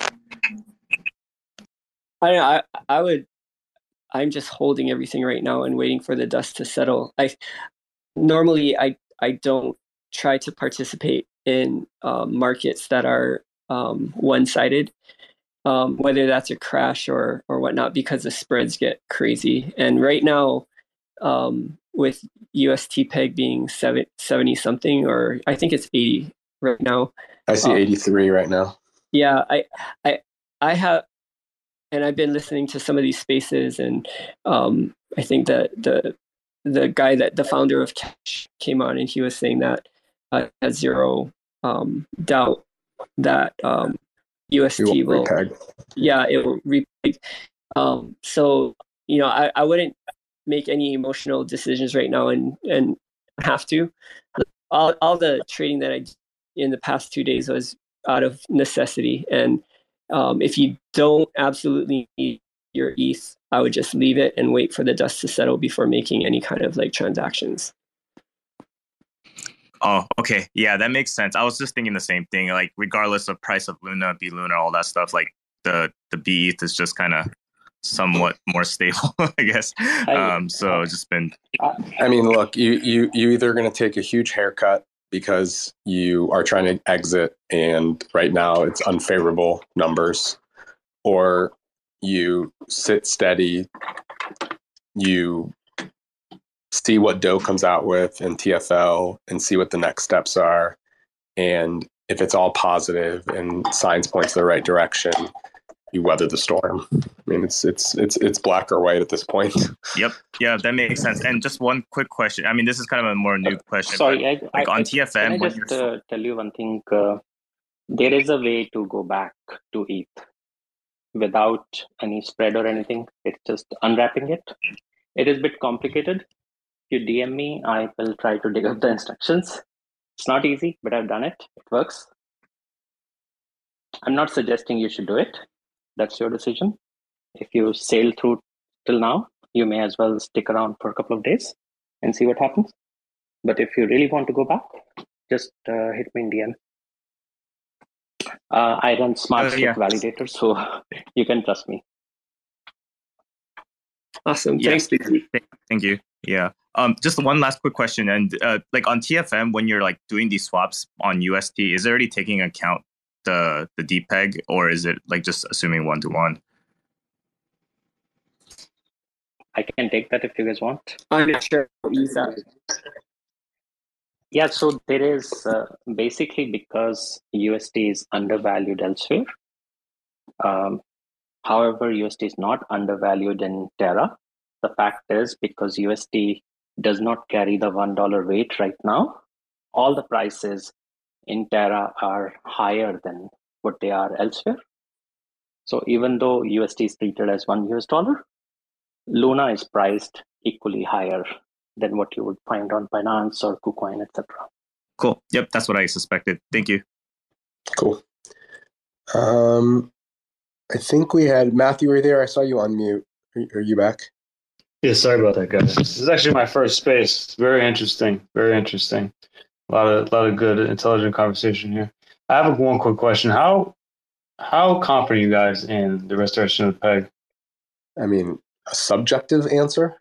I I I would. I'm just holding everything right now and waiting for the dust to settle. I normally I I don't try to participate in um, markets that are um, one-sided, um, whether that's a crash or or whatnot, because the spreads get crazy. And right now, um, with U S T peg being seven, seventy something, or I think it's eighty right now. I see um, eighty-three right now. Yeah, I I I have. And I've been listening to some of these spaces, and um, I think that the the guy that the founder of Cash came on, and he was saying that uh, has zero um, doubt that um, U S T will, repeg. yeah, it will repeg. Um, so you know, I, I wouldn't make any emotional decisions right now, and and have to. All all the trading that I did in the past two days was out of necessity, and Um, if you don't absolutely need your E T H, I would just leave it and wait for the dust to settle before making any kind of like transactions. Oh, okay. Yeah, that makes sense. I was just thinking the same thing. Like, regardless of price of Luna, B Luna, all that stuff, like the the B E T H is just kind of somewhat more stable, I guess. Um, so it's just been. I mean, look, you you you either going to take a huge haircut because you are trying to exit and right now it's unfavorable numbers, or you sit steady, you see what Doe comes out with in T F L and see what the next steps are. And if it's all positive and signs point to the right direction, you weather the storm. I mean, it's it's it's it's black or white at this point. Yep. Yeah, that makes sense. And just one quick question. I mean, this is kind of a more new question. Sorry, I, like I, on I, T F N, can I just uh, tell you one thing? Uh, there is a way to go back to E T H without any spread or anything. It's just unwrapping it. It is a bit complicated. If you D M me, I will try to dig up the instructions. It's not easy, but I've done it. It works. I'm not suggesting you should do it. That's your decision. If you sail through till now, you may as well stick around for a couple of days and see what happens. But if you really want to go back, just uh, hit me in D M. Uh, I run Smart Uh, Stick yeah. Validator, so you can trust me. Awesome. Yeah. Thanks, Vicky. Thank you. Yeah. Um, just one last quick question. And uh, like on T F M, when you're like doing these swaps on U S T, is it already taking account the the D peg, or is it like just assuming one to one? I can take that if you guys want. I'm not sure. I don't use that. Yeah, so there is uh, basically because U S T is undervalued elsewhere. Um, however, U S T is not undervalued in Terra. The fact is because U S T does not carry the one dollar weight right now, all the prices in Terra are higher than what they are elsewhere. So even though U S T is treated as one U S dollar, Luna is priced equally higher than what you would find on Binance or KuCoin, et cetera. Cool. Yep, that's what I suspected. Thank you. Cool. Um, I think we had Matthew. Were you there? I saw you on mute. Are, are you back? Yeah, sorry about that, guys. This is actually my first space. It's very interesting. Very interesting. A lot of, a lot of good, intelligent conversation here. I have one quick question. How, how confident are you guys in the restoration of the peg? I mean, a subjective answer.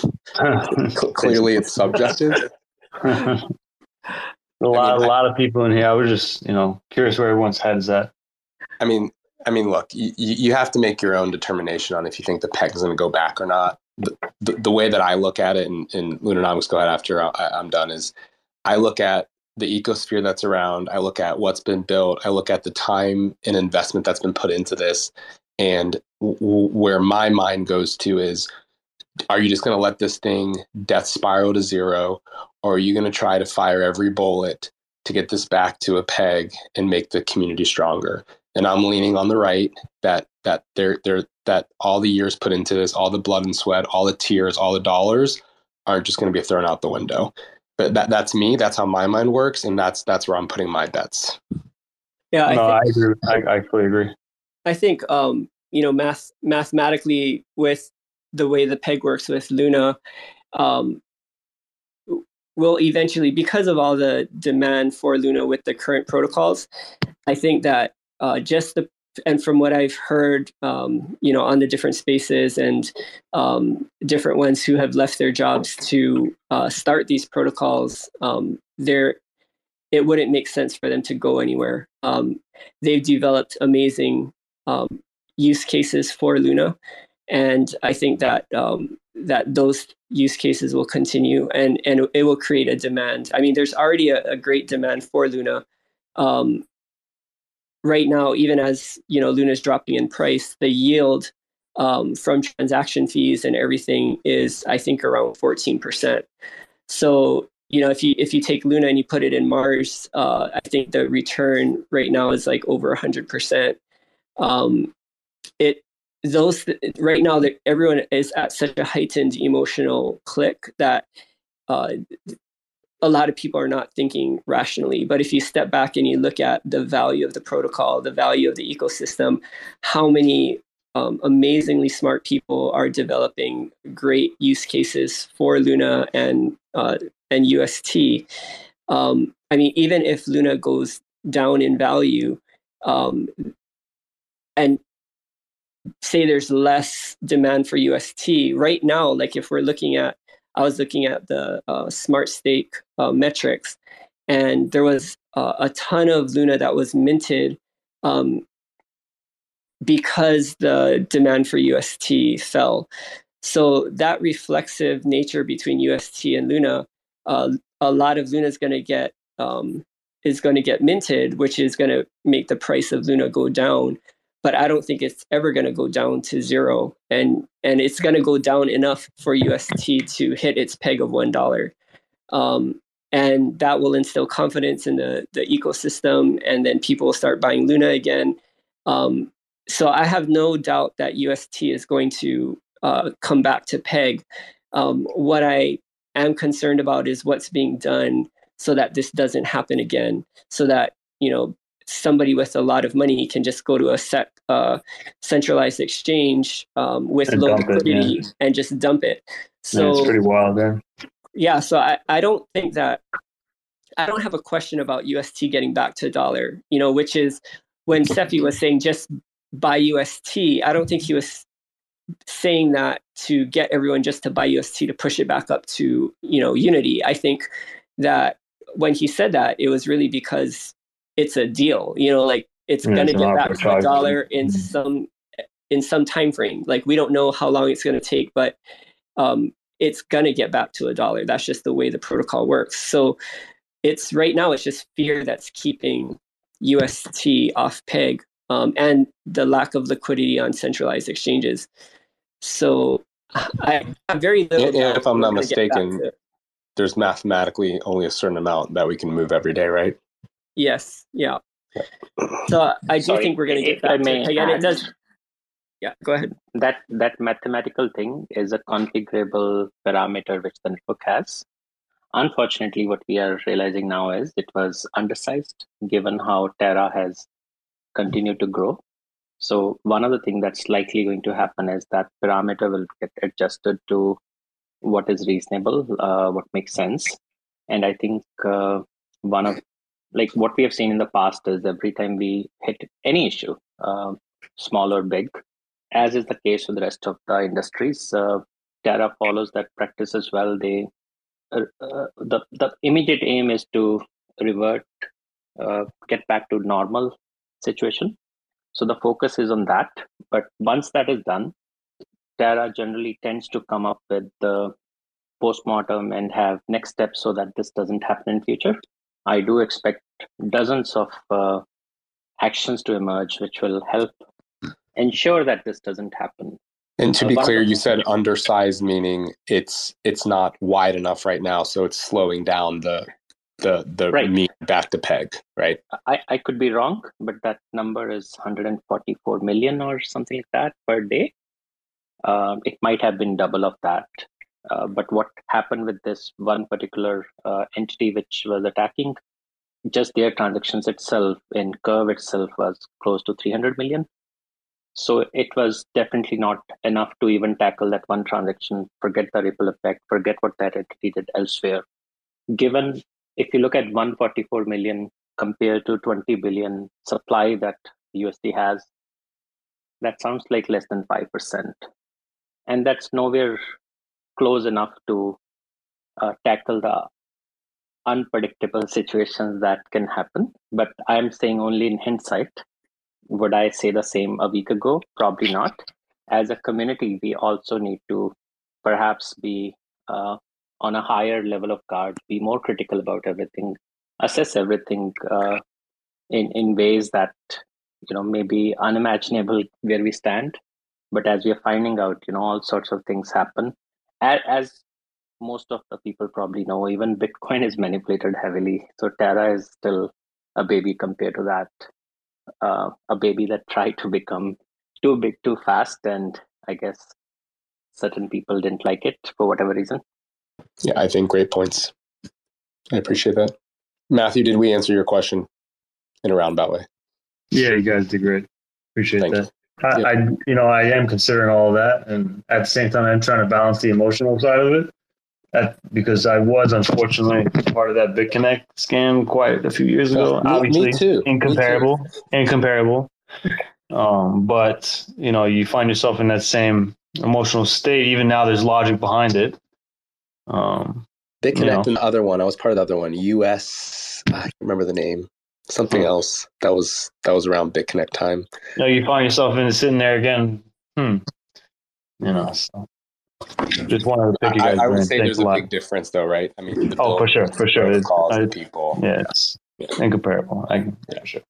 Clearly, it's subjective. a lot, I mean, a lot of people in here. I was just, you know, curious where everyone's head is at. I mean, I mean, look, you, you have to make your own determination on if you think the peg is going to go back or not. The, the, the way that I look at it, and, and Lunanomics, go ahead after I, I'm done, is I look at the ecosphere that's around. I look at what's been built. I look at the time and investment that's been put into this. And w- where my mind goes to is, are you just going to let this thing death spiral to zero? Or are you going to try to fire every bullet to get this back to a peg and make the community stronger? And I'm leaning on the right, that that there there that all the years put into this, all the blood and sweat, all the tears, all the dollars aren't just going to be thrown out the window. But that that's me. That's how my mind works, and that's that's where I'm putting my bets. Yeah, I, no, think, I agree. I, I fully agree. I think um, you know, math mathematically with the way the peg works with Luna, um, will eventually, because of all the demand for Luna with the current protocols, I think that uh, just the, and from what I've heard, um, you know, on the different spaces and um, different ones who have left their jobs to uh, start these protocols, um, there, it wouldn't make sense for them to go anywhere. Um, they've developed amazing um, use cases for Luna. And I think that um, that those use cases will continue, and, and it will create a demand. I mean, there's already a, a great demand for Luna. Um, right now, even as you know, Luna's dropping in price, the yield um, from transaction fees and everything is, I think, around fourteen percent. So, you know, if you if you take Luna and you put it in Mars, uh, I think the return right now is like over one hundred percent. Um, it those right now that everyone is at such a heightened emotional click that uh, a lot of people are not thinking rationally. But if you step back and you look at the value of the protocol, the value of the ecosystem, how many um, amazingly smart people are developing great use cases for Luna and uh, and U S T. Um, I mean, even if Luna goes down in value, um, and say there's less demand for U S T right now, like if we're looking at, I was looking at the uh, Smart Stake uh, metrics, and there was uh, a ton of Luna that was minted um, because the demand for U S T fell. So that reflexive nature between U S T and Luna, uh, a lot of Luna is going to get um, is going to get minted, which is going to make the price of Luna go down. But I don't think it's ever going to go down to zero, and and it's going to go down enough for U S T to hit its peg of one dollar, um, and that will instill confidence in the the ecosystem, and then people will start buying Luna again. Um, so I have no doubt that U S T is going to uh, come back to peg. Um, what I am concerned about is what's being done so that this doesn't happen again, so that you know. Somebody with a lot of money can just go to a set, uh, centralized exchange um, with and low it, liquidity yeah. and just dump it. So yeah, it's pretty wild there. Yeah, so I, I don't think that I don't have a question about U S T getting back to a dollar, you know, which is when Cephii was saying just buy U S T, I don't think he was saying that to get everyone just to buy U S T to push it back up to, you know, Unity. I think that when he said that, it was really because it's a deal, you know, like it's Yeah, going to it's an get back to a arbitrage. dollar in some in some time frame. Like we don't know how long it's going to take, but um, it's going to get back to a dollar. That's just the way the protocol works. So it's right now, it's just fear that's keeping U S T off peg, um, and the lack of liquidity on centralized exchanges. So I have very little And, and doubt if I'm we're not gonna get back mistaken, to- there's mathematically only a certain amount that we can move every day, right? yes, yeah. So I do Sorry, think we're going to get if I back to may peg, and it add, does. Yeah, go ahead. that that mathematical thing is a configurable parameter which the network has. Unfortunately, what we are realizing now is it was undersized given how Terra has continued to grow. So one of the things that's likely going to happen is that parameter will get adjusted to what is reasonable, uh, what makes sense. And I think uh, one of like what we have seen in the past is every time we hit any issue, uh, small or big, as is the case with the rest of the industries, uh, Terra follows that practice as well. They uh, uh, the the immediate aim is to revert, uh, get back to normal situation. So the focus is on that. But once that is done, Terra generally tends to come up with the postmortem and have next steps so that this doesn't happen in future. I do expect dozens of uh, actions to emerge, which will help ensure that this doesn't happen. And to Uh, be one of clear, the- you said undersized, meaning it's it's not wide enough right now, so it's slowing down the the the Right. mean back to peg, right? I, I could be wrong, but that number is one hundred forty-four million or something like that per day. Um, it might have been double of that. Uh, but what happened with this one particular uh, entity which was attacking, just their transactions itself in Curve itself was close to three hundred million. So it was definitely not enough to even tackle that one transaction, forget the ripple effect, forget what that entity did elsewhere. Given, if you look at one hundred forty-four million compared to twenty billion supply that U S D has, that sounds like less than five percent. And that's nowhere close enough to uh, tackle the unpredictable situations that can happen. But I'm saying only in hindsight. Would I say the same a week ago? Probably not. As a community, we also need to perhaps be uh, on a higher level of guard, be more critical about everything, assess everything uh, in, in ways that you know may be unimaginable where we stand. But as we are finding out, you know, all sorts of things happen. As, as most of the people probably know, even Bitcoin is manipulated heavily. So Terra is still a baby compared to that. Uh, a baby that tried to become too big too fast, and I guess certain people didn't like it for whatever reason. Yeah, I think great points. I appreciate that. Matthew, did we answer your question in a roundabout way? Yeah, you guys did great. Appreciate Thank that. I, Yep. I, you know, I am considering all of that, and at the same time, I'm trying to balance the emotional side of it. That, because I was unfortunately part of that BitConnect scam quite a few years ago. Uh, me- me Obviously, too. Me incomparable, incomparable. Um, but you know, you find yourself in that same emotional state. Even now, there's logic behind it. Um, BitConnect you know. and the other one. I was part of the other one. U S. I can't remember the name. Something Hmm. else that was that was around BitConnect time. you know, you find yourself in sitting there again. Hmm. You know. So just wanted to pick you I, guys. I would brain. say Thanks there's a a lot. big difference, though, right? I mean, the Oh, for sure, for sure. It's, protocols, I, the people. yeah, it's Yeah. incomparable. I, yeah, sure.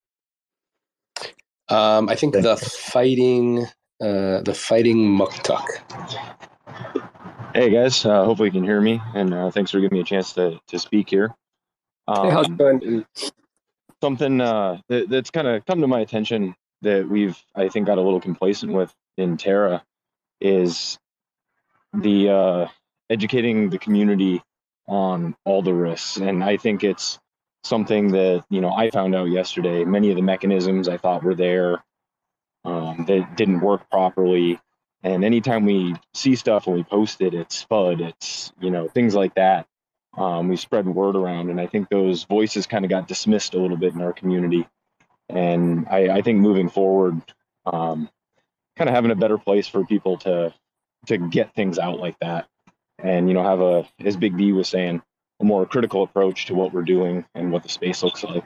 Um, I think the fighting, uh, the fighting Muktuk. Hey guys, uh, hopefully you can hear me, and uh, thanks for giving me a chance to to speak here. Um, Hey, how's it going? something uh, that, that's kind of come to my attention that we've, I think, got a little complacent with in Terra is the uh, educating the community on all the risks, and I think it's something that you know I found out yesterday. Many of the mechanisms I thought were there um, that didn't work properly. And anytime we see stuff and we post it, it's FUD, it's, you know, things like that. Um, we spread word around, and I think those voices kind of got dismissed a little bit in our community. And I, I think moving forward, um, kind of having a better place for people to to get things out like that, and you know, have a, as Big B was saying, a more critical approach to what we're doing and what the space looks like.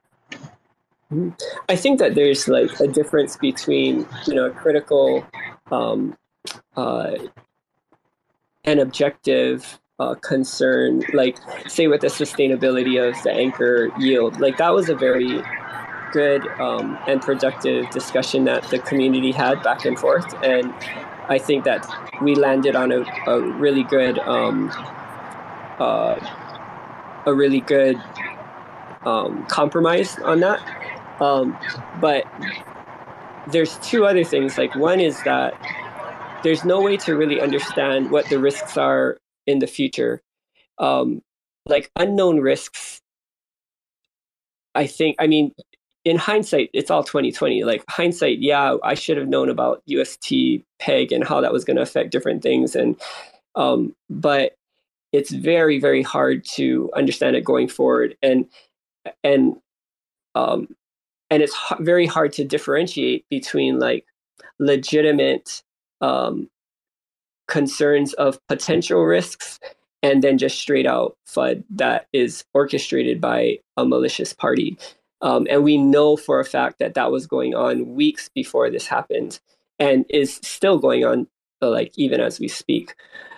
I think that there's like a difference between, you know, a critical um, uh, and objective uh, concern, like say with the sustainability of the Anchor yield. Like that was a very good um, and productive discussion that the community had back and forth. And I think that we landed on a, a really good, um, uh, a really good um, compromise on that. Um, but there's two other things. Like one is that there's no way to really understand what the risks are in the future. Um, like unknown risks, I think, I mean, in hindsight, it's all twenty twenty. Like hindsight, yeah, I should have known about U S T peg and how that was going to affect different things. And, um, but it's very, very hard to understand it going forward. And, and, um, and it's h- very hard to differentiate between like legitimate um, concerns of potential risks and then just straight out F U D that is orchestrated by a malicious party. Um, and we know for a fact that that was going on weeks before this happened and is still going on, uh, like even as we speak.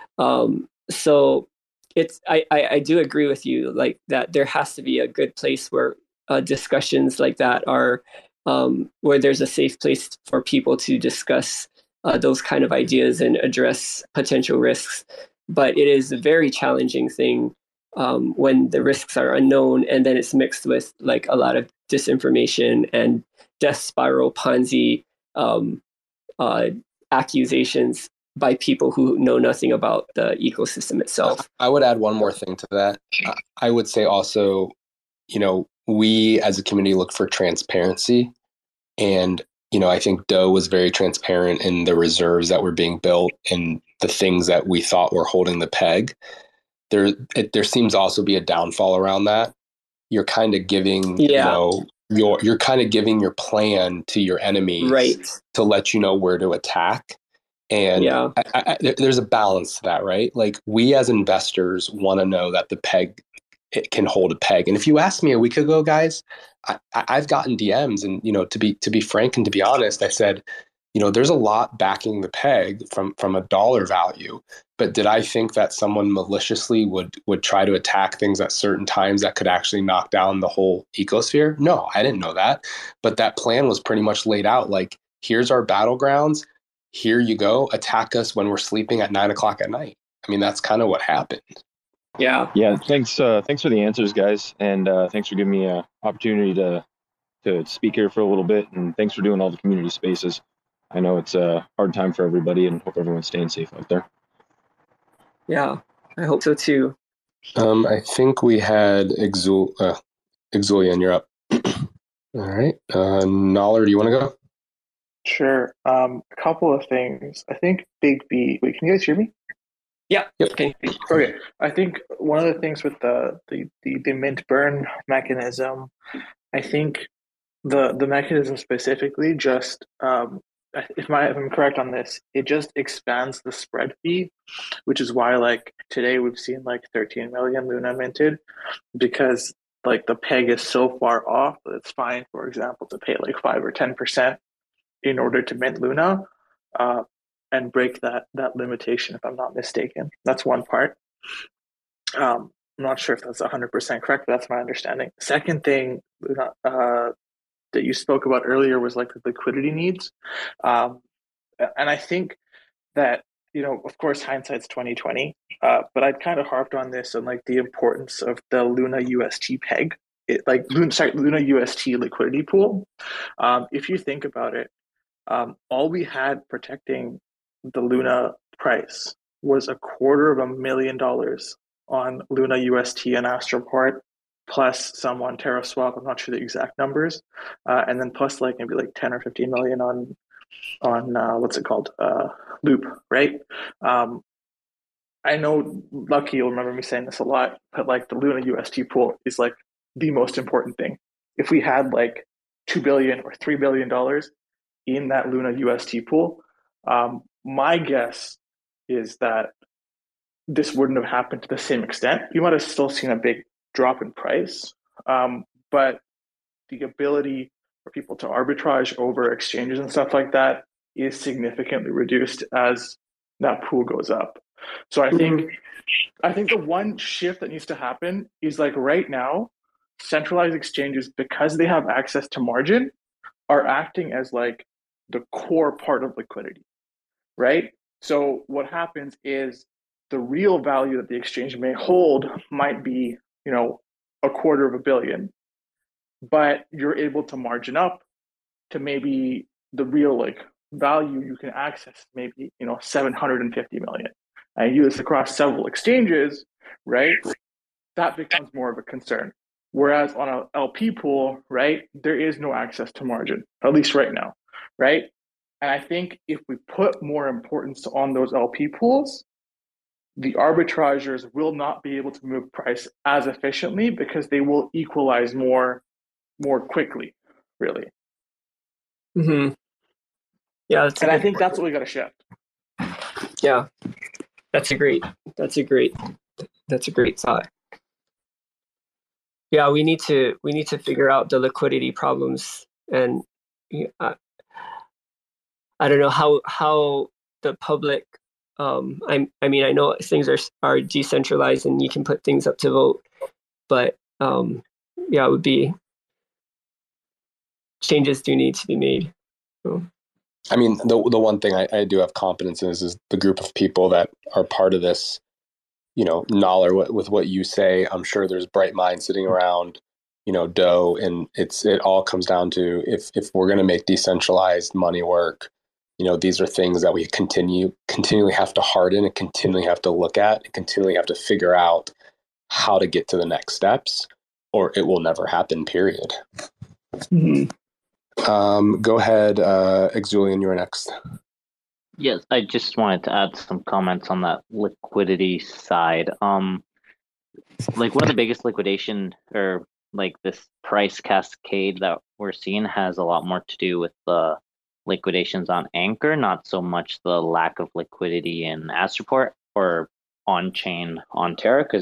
Um, so it's I, I, I do agree with you, like that there has to be a good place where uh, discussions like that are, um, where there's a safe place for people to discuss uh, those kind of ideas and address potential risks. But it is a very challenging thing um, when the risks are unknown and then it's mixed with like a lot of disinformation and death spiral Ponzi um, uh, accusations by people who know nothing about the ecosystem itself. I would add one more thing to that. I would say also, you know, we as a community look for transparency. And, you know, I think Doe was very transparent in the reserves that were being built and the things that we thought were holding the peg. There, it, there seems also be a downfall around that. You're kind of giving, yeah. you know, your, you're kind of giving your plan to your enemies right. to let you know where to attack. And yeah. I, I, there's a balance to that, right? Like we as investors want to know that the peg, it can hold a peg. And if you asked me a week ago, guys, I, I've gotten D Ms, and you know, to be to be frank and to be honest, I said, you know, there's a lot backing the peg from from a dollar value. But did I think that someone maliciously would would try to attack things at certain times that could actually knock down the whole ecosphere? No, I didn't know that. But that plan was pretty much laid out. Like, here's our battlegrounds. Here you go. Attack us when we're sleeping at nine o'clock at night. I mean, that's kind of what happened. Yeah. Yeah. Thanks. Uh, thanks for the answers, guys. And uh, thanks for giving me an opportunity to, to speak here for a little bit. And thanks for doing all the community spaces. I know it's a hard time for everybody and hope everyone's staying safe out there. Yeah, I hope so too. Um, I think we had Exul, uh, Exulian, you're up. All right. Uh, Noller, do you want to go? Sure. Um, a couple of things. I think Big B. Wait, can you guys hear me? Yeah. Yep. Okay. Okay. I think one of the things with the the the, the mint burn mechanism, I think the the mechanism specifically just um, if my if I'm correct on this, it just expands the spread fee, which is why like today we've seen like thirteen million Luna minted, because like the peg is so far off that it's fine, for example, to pay like five or ten percent in order to mint Luna uh, and break that that limitation, if I'm not mistaken. That's one part. Um, I'm not sure if that's one hundred percent correct, but that's my understanding. Second thing uh, that you spoke about earlier was like the liquidity needs. Um, and I think that, you know, of course, hindsight's twenty twenty, uh, but I'd kind of harped on this and like the importance of the Luna U S T peg, it, like Luna, sorry, Luna U S T liquidity pool. Um, if you think about it, Um, all we had protecting the Luna price was a quarter of a million dollars on Luna U S T and Astroport, plus some on TerraSwap. I'm not sure the exact numbers, uh, and then plus like maybe like ten or fifteen million on on uh, what's it called, uh, Loop, right? Um, I know Lucky, you'll remember me saying this a lot, but like the Luna U S T pool is like the most important thing. If we had like two billion or three billion dollars in that Luna U S T pool, um, my guess is that this wouldn't have happened to the same extent. You might have still seen a big drop in price, um, but the ability for people to arbitrage over exchanges and stuff like that is significantly reduced as that pool goes up. So I think mm-hmm. I think the one shift that needs to happen is like right now, centralized exchanges, because they have access to margin, are acting as like the core part of liquidity, right? So what happens is the real value that the exchange may hold might be, you know, a quarter of a billion, but you're able to margin up to maybe the real like value you can access, maybe, you know, seven hundred fifty million. And you do this across several exchanges, right? That becomes more of a concern. Whereas on an L P pool, right, there is no access to margin, at least right now, right? And I think if we put more importance on those L P pools, the arbitrageurs will not be able to move price as efficiently because they will equalize more, more quickly, really. Mm-hmm. Yeah, and I think that's what we got to shift. Yeah, that's a great. That's a great. That's a great thought. Yeah, we need to we need to figure out the liquidity problems, and uh, I don't know how how the public. Um, I I mean I know things are are decentralized and you can put things up to vote, but um, yeah, it would be changes do need to be made. So. I mean, the the one thing I, I do have confidence in is, is the group of people that are part of this. You know, Naller, with, with what you say, I'm sure there's bright minds sitting around, you know, Doe, and it's it all comes down to if if we're going to make decentralized money work, you know, these are things that we continue continually have to harden and continually have to look at and continually have to figure out how to get to the next steps, or it will never happen. Period. Mm-hmm. Um, go ahead, uh, Exulian, you're next. Yes, I just wanted to add some comments on that liquidity side. Um, like one of the biggest liquidation or like this price cascade that we're seeing has a lot more to do with the liquidations on Anchor, not so much the lack of liquidity in Astroport or on-chain on Terra, because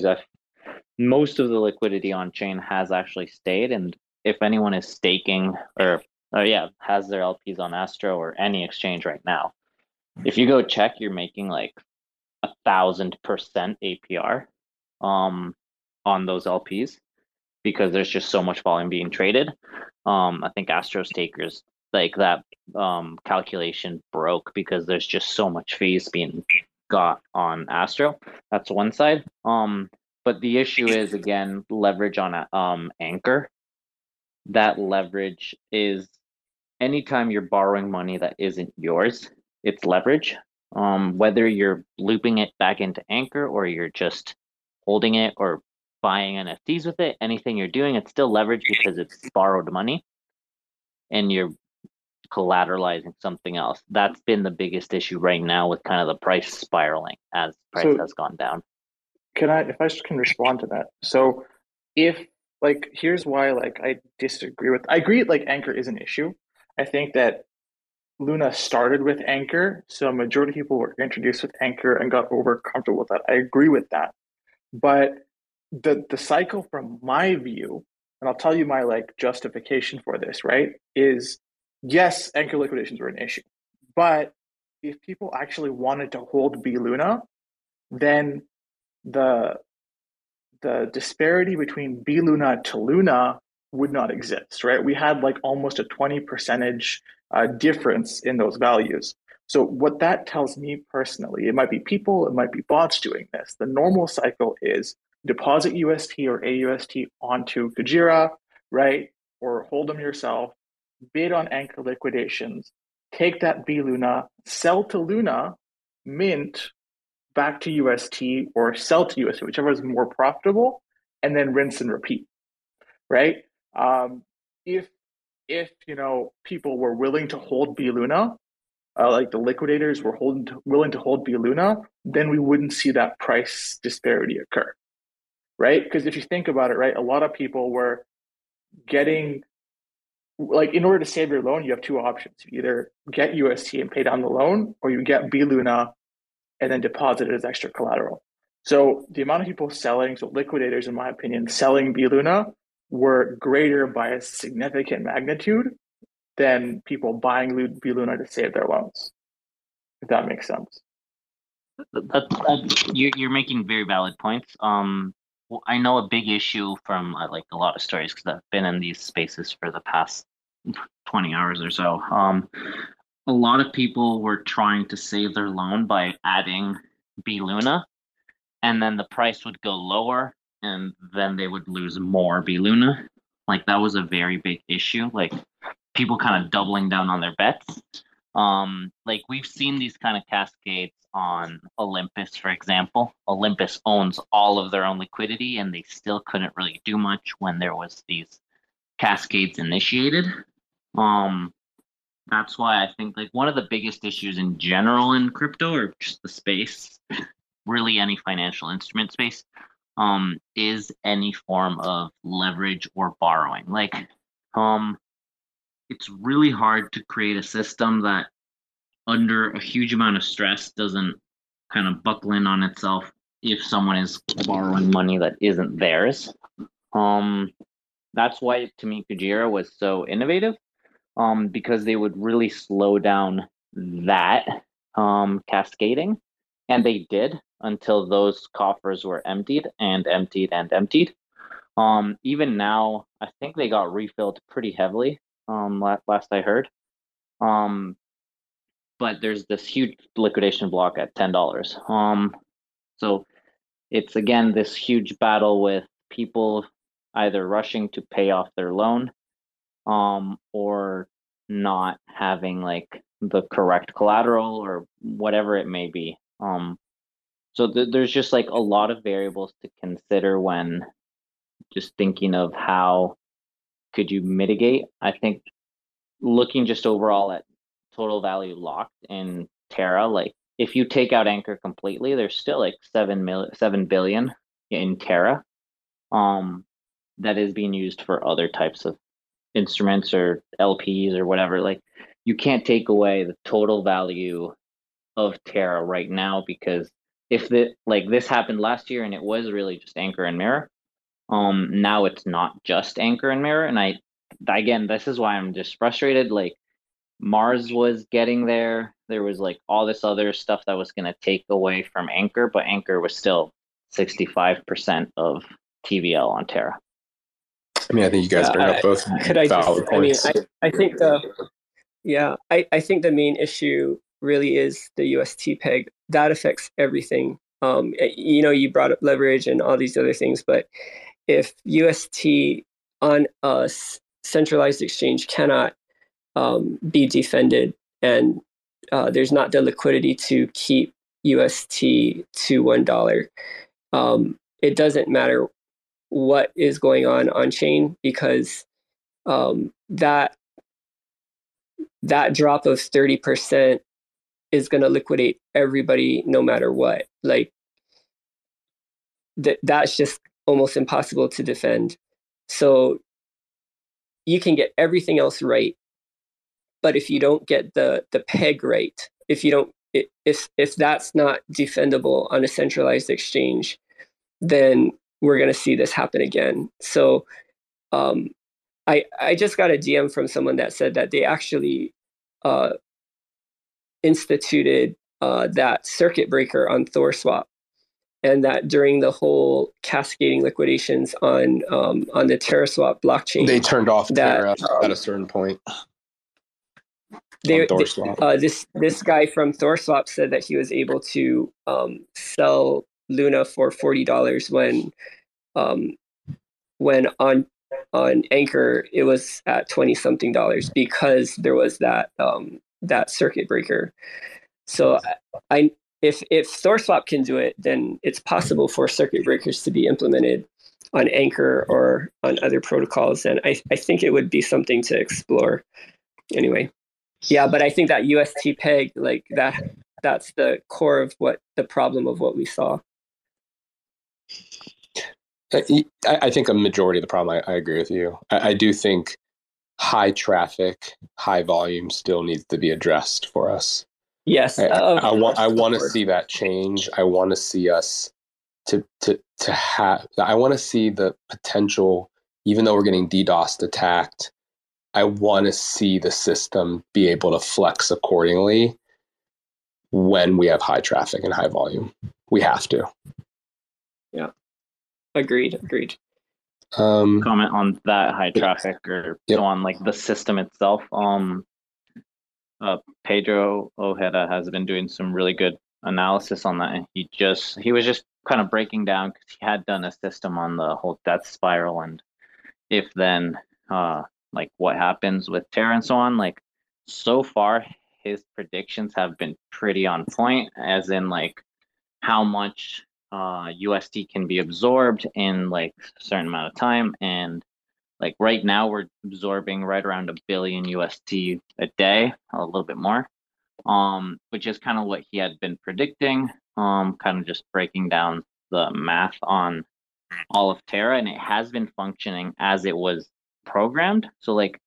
most of the liquidity on-chain has actually stayed. And if anyone is staking or, or yeah, has their L Ps on Astro or any exchange right now, if you go check, you're making like a thousand percent A P R um, on those L Ps because there's just so much volume being traded. Um, I think Astro Stakers, like that um, calculation broke because there's just so much fees being got on Astro. That's one side. Um, but the issue is, again, leverage on um, Anchor. That leverage is anytime you're borrowing money that isn't yours, it's leverage. Um, whether you're looping it back into Anchor or you're just holding it or buying N F Ts with it, anything you're doing, it's still leverage because it's borrowed money and you're collateralizing something else. That's been the biggest issue right now with kind of the price spiraling as price so has gone down. Can I, if I can respond to that? So if like, here's why like I disagree with, I agree like Anchor is an issue. I think that Luna started with Anchor, so a majority of people were introduced with Anchor and got over comfortable with that. I agree with that. But the the cycle from my view, and I'll tell you my like justification for this, right, is yes, Anchor liquidations were an issue. But if people actually wanted to hold B Luna, then the the disparity between B Luna to Luna would not exist, right? We had like almost a twenty percentage uh, difference in those values. So what that tells me personally, it might be people, it might be bots doing this. The normal cycle is deposit U S T or A U S T onto Kujira, right? Or hold them yourself, bid on Anchor liquidations, take that B Luna, sell to Luna, mint back to U S T or sell to U S T, whichever is more profitable, and then rinse and repeat, right? Um, if if you know people were willing to hold B Luna, uh, like the liquidators were holding to, willing to hold B Luna, then we wouldn't see that price disparity occur, right? Because if you think about it, right, a lot of people were getting, like, in order to save your loan, you have two options. You either get U S T and pay down the loan, or you get B Luna and then deposit it as extra collateral. So the amount of people selling, so liquidators, in my opinion, selling B Luna were greater by a significant magnitude than people buying B Luna to save their loans, if that makes sense. That, that, you, you're making very valid points. Um, well, I know a big issue from uh, like a lot of stories, because I've been in these spaces for the past twenty hours or so. Um, a lot of people were trying to save their loan by adding B Luna, and then the price would go lower, and then they would lose more B Luna. Like, that was a very big issue. Like, people kind of doubling down on their bets. Um, like, we've seen these kind of cascades on Olympus, for example. Olympus owns all of their own liquidity, and they still couldn't really do much when there was these cascades initiated. Um, that's why I think, like, one of the biggest issues in general in crypto, or just the space, really any financial instrument space, um, is any form of leverage or borrowing. Like, um, it's really hard to create a system that, under a huge amount of stress, doesn't kind of buckle in on itself if someone is borrowing money that isn't theirs. Um, that's why, to me, Kujira was so innovative, um, because they would really slow down that um, cascading, and they did, until those coffers were emptied and emptied and emptied. Um, even now, I think they got refilled pretty heavily, um, last, last I heard. Um, but there's this huge liquidation block at ten dollars. Um, so it's, again, this huge battle with people either rushing to pay off their loan, um, or not having, like, the correct collateral or whatever it may be. Um, so th- there's just, like, a lot of variables to consider when just thinking of how could you mitigate. I think looking just overall at total value locked in Terra, like, if you take out Anchor completely, there's still like seven million, seven billion in Terra, um, that is being used for other types of instruments or L Ps or whatever. Like, you can't take away the total value of Terra right now, because if the like this happened last year and it was really just Anchor and Mirror, um, now it's not just Anchor and Mirror, and I again, this is why I'm just frustrated. Like, Mars was getting there. There was like all this other stuff that was going to take away from Anchor, but Anchor was still sixty-five percent of T V L on Terra. I mean, I think you guys bring uh, up both could I valid just, points. I mean, I, I think the, yeah, I, I think the main issue really is the U S T peg. That affects everything. Um, you know, you brought up leverage and all these other things, but if U S T on a centralized exchange cannot Um, be defended, and uh, there's not the liquidity to keep U S T to one dollar. Um, it doesn't matter what is going on on chain, because um, that that drop of thirty percent is going to liquidate everybody, no matter what. Like, th- that's just almost impossible to defend. So you can get everything else right, but if you don't get the the peg right, if you don't, if if that's not defendable on a centralized exchange, then we're going to see this happen again. So um, I I just got a D M from someone that said that they actually uh, instituted uh, that circuit breaker on ThorSwap, and that during the whole cascading liquidations on um, on the TerraSwap blockchain, they turned off that, Terra um, at a certain point. They, they, uh, this this guy from ThorSwap said that he was able to um, sell Luna for forty dollars when um, when on on Anchor it was at twenty something dollars, because there was that um, that circuit breaker. So I if if ThorSwap can do it, then it's possible for circuit breakers to be implemented on Anchor or on other protocols, and I I think it would be something to explore. Anyway. Yeah, but I think that U S T peg, like that, that's the core of what the problem of what we saw. I, I think a majority of the problem, I, I agree with you. I, I do think high traffic, high volume still needs to be addressed for us. Yes, I, of I want I course, want of to course. see that change. I want to see us to to to have. I want to see the potential, even though we're getting DDoSed attacked. I want to see the system be able to flex accordingly when we have high traffic and high volume. We have to. Yeah, agreed, agreed. Um, Comment on that high traffic or Yep. so on, like the system itself. Um, uh, Pedro Ojeda has been doing some really good analysis on that, and he just he was just kind of breaking down because he had done a system on the whole death spiral and if then uh like what happens with Terra and so on. Like so far, his predictions have been pretty on point, as in like how much uh U S D can be absorbed in like a certain amount of time, and like right now we're absorbing right around a billion U S D a day, a little bit more, um, which is kind of what he had been predicting, um, kind of just breaking down the math on all of Terra, and it has been functioning as it was programmed. So like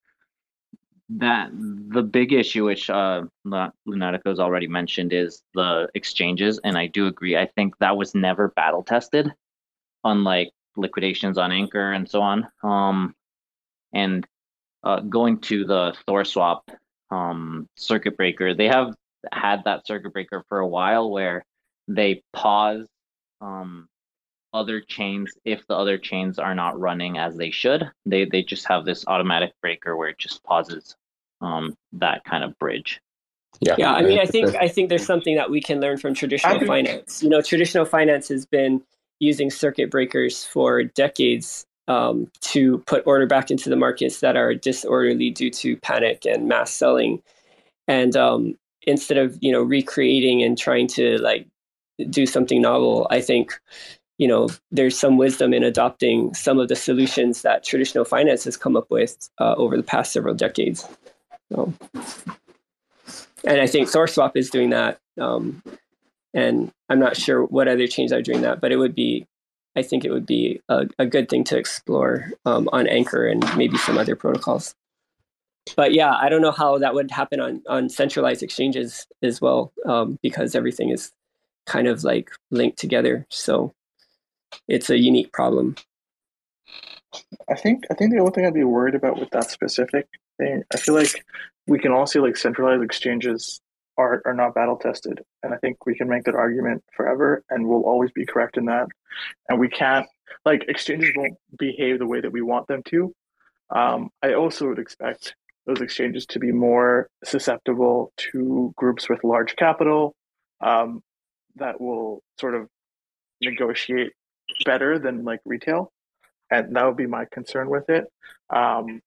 that, the big issue, which uh, Lunatico's already mentioned, is the exchanges, and I do agree. I think that was never battle tested, unlike liquidations on Anchor and so on. Um, and uh, going to the ThorSwap um, circuit breaker, they have had that circuit breaker for a while where they pause um, other chains if the other chains are not running as they should. They they just have this automatic breaker where it just pauses um, that kind of bridge. Yeah, Yeah, I mean, I think I think there's something that we can learn from traditional finance. You know, traditional finance has been using circuit breakers for decades um, to put order back into the markets that are disorderly due to panic and mass selling. And um, instead of, you know, recreating and trying to like do something novel, I think, you know, there's some wisdom in adopting some of the solutions that traditional finance has come up with uh, over the past several decades. So, and I think ThorSwap is doing that. Um, and I'm not sure what other chains are doing that, but it would be, I think it would be a, a good thing to explore um, on Anchor and maybe some other protocols. But yeah, I don't know how that would happen on, on centralized exchanges as well, um, because everything is kind of like linked together. So it's a unique problem. I think I think the only thing I'd be worried about with that specific thing, I feel like we can all see like centralized exchanges are are not battle tested, and I think we can make that argument forever, and we'll always be correct in that. And we can't like exchanges won't behave the way that we want them to. Um, I also would expect those exchanges to be more susceptible to groups with large capital um, that will sort of negotiate better than like retail. And that would be my concern with it. Um,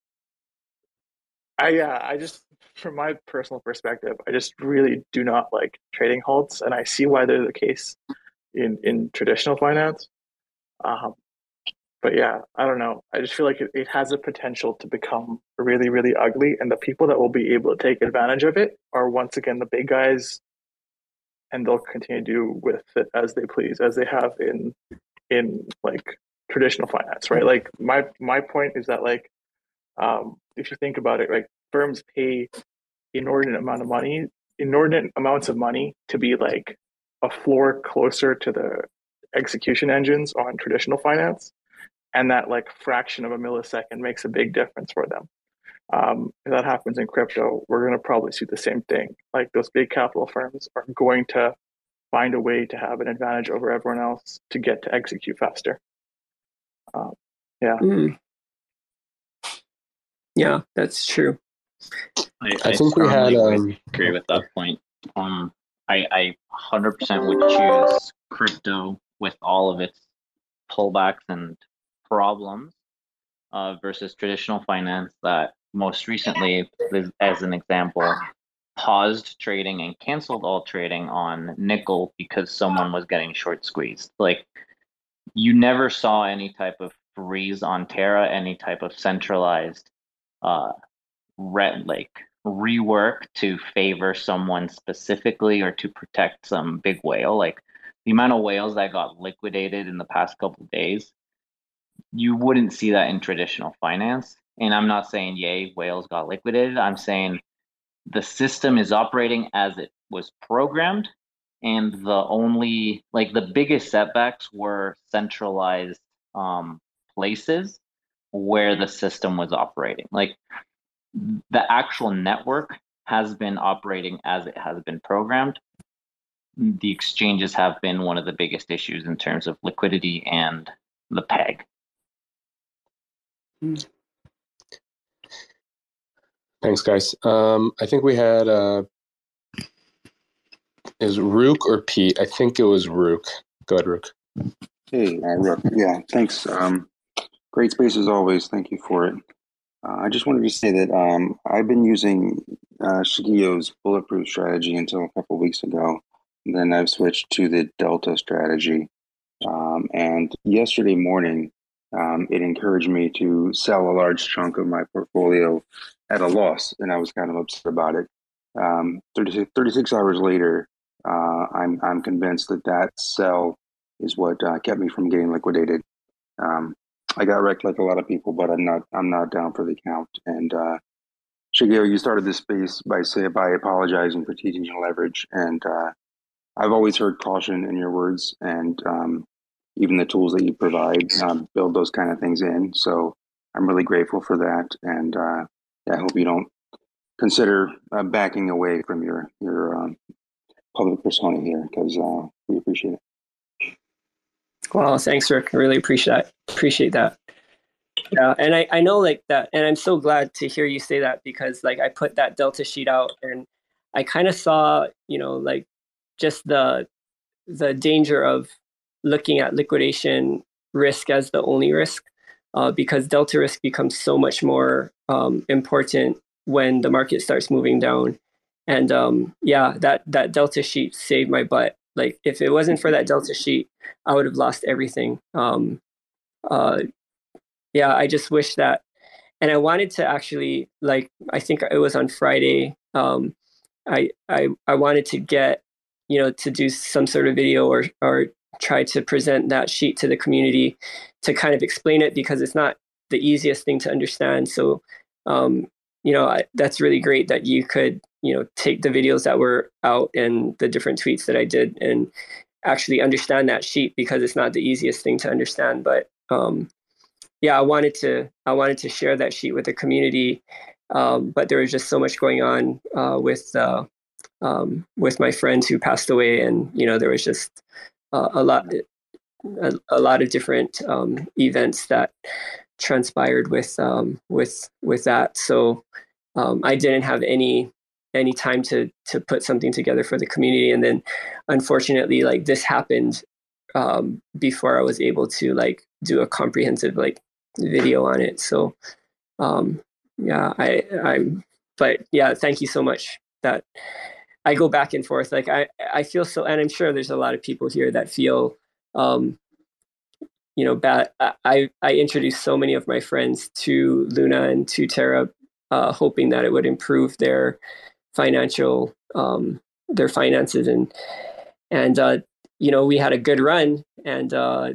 I yeah, I just from my personal perspective, I just really do not like trading halts, and I see why they're the case in in traditional finance. Um, but yeah, I don't know. I just feel like it, it has a potential to become really, really ugly, and the people that will be able to take advantage of it are once again the big guys, and they'll continue to do with it as they please, as they have in in like traditional finance, right? Like my my point is that like um, if you think about it, like firms pay inordinate amount of money, inordinate amounts of money to be like a floor closer to the execution engines on traditional finance, and that like fraction of a millisecond makes a big difference for them. Um, if that happens in crypto, we're going to probably see the same thing. Like those big capital firms are going to find a way to have an advantage over everyone else to get to execute faster. Um, yeah. Mm. Yeah, that's true. I, I I think we had, strongly would um, agree with that point. Um, I, I one hundred percent would choose crypto with all of its pullbacks and problems uh, versus traditional finance that most recently, as an example, paused trading and canceled all trading on nickel because someone was getting short squeezed. Like you never saw any type of freeze on Terra, any type of centralized uh, red like rework to favor someone specifically or to protect some big whale. Like the amount of whales that got liquidated in the past couple of days, you wouldn't see that in traditional finance. And I'm not saying, yay, whales got liquidated. I'm saying the system is operating as it was programmed. And the only, like the biggest setbacks were centralized um, places where the system was operating. Like the actual network has been operating as it has been programmed. The exchanges have been one of the biggest issues in terms of liquidity and the peg. Thanks, guys. Um, I think we had uh, is Rook or Pete? I think it was Rook. Go ahead, Rook. Hey, uh, Rook. Yeah, thanks. Um, great space as always. Thank you for it. Uh, I just wanted to say that um, I've been using uh, Shigio's bulletproof strategy until a couple weeks ago. And then I've switched to the Delta strategy. Um, and yesterday morning, um, it encouraged me to sell a large chunk of my portfolio at a loss, and I was kind of upset about it. Um, thirty-six, thirty-six hours later, uh, I'm I'm convinced that that sell is what uh, kept me from getting liquidated. Um, I got wrecked like a lot of people, but I'm not I'm not down for the count. And uh, Shigeo, you started this space by say by apologizing for teaching leverage, and uh, I've always heard caution in your words, and um, even the tools that you provide uh, build those kind of things in. So I'm really grateful for that, and uh, I hope you don't consider uh, backing away from your your um, public persona here, because uh, we appreciate it. Well, thanks, Rick. I really appreciate that. Appreciate that. Yeah, and I, I know like that, and I'm so glad to hear you say that, because like I put that Delta sheet out, and I kind of saw, you know, like just the the danger of looking at liquidation risk as the only risk, uh, because Delta risk becomes so much more um, important when the market starts moving down. And um, yeah, that that Delta sheet saved my butt. Like if it wasn't for that Delta sheet, I would have lost everything. Um, uh, yeah, I just wish that. And I wanted to actually, like, I think it was on Friday. Um, I I I wanted to get, you know, to do some sort of video or or try to present that sheet to the community to kind of explain it, because it's not the easiest thing to understand. So, um, you know, I, that's really great that you could, you know, take the videos that were out and the different tweets that I did and actually understand that sheet, because it's not the easiest thing to understand. But um, yeah, I wanted to I wanted to share that sheet with the community, um, but there was just so much going on uh, with uh, um, with my friend who passed away, and you know there was just uh, a lot a, a lot of different um, events that transpired with um, with with that. So um, I didn't have any any time to to put something together for the community, and then unfortunately, like this happened um, before I was able to like do a comprehensive like video on it. So um, yeah, I I'm but yeah, thank you so much. That I go back and forth. Like I I feel so, and I'm sure there's a lot of people here that feel um, you know bad. I I introduced so many of my friends to Luna and to Terra, uh, hoping that it would improve their financial um, their finances, and and uh, you know we had a good run, and uh,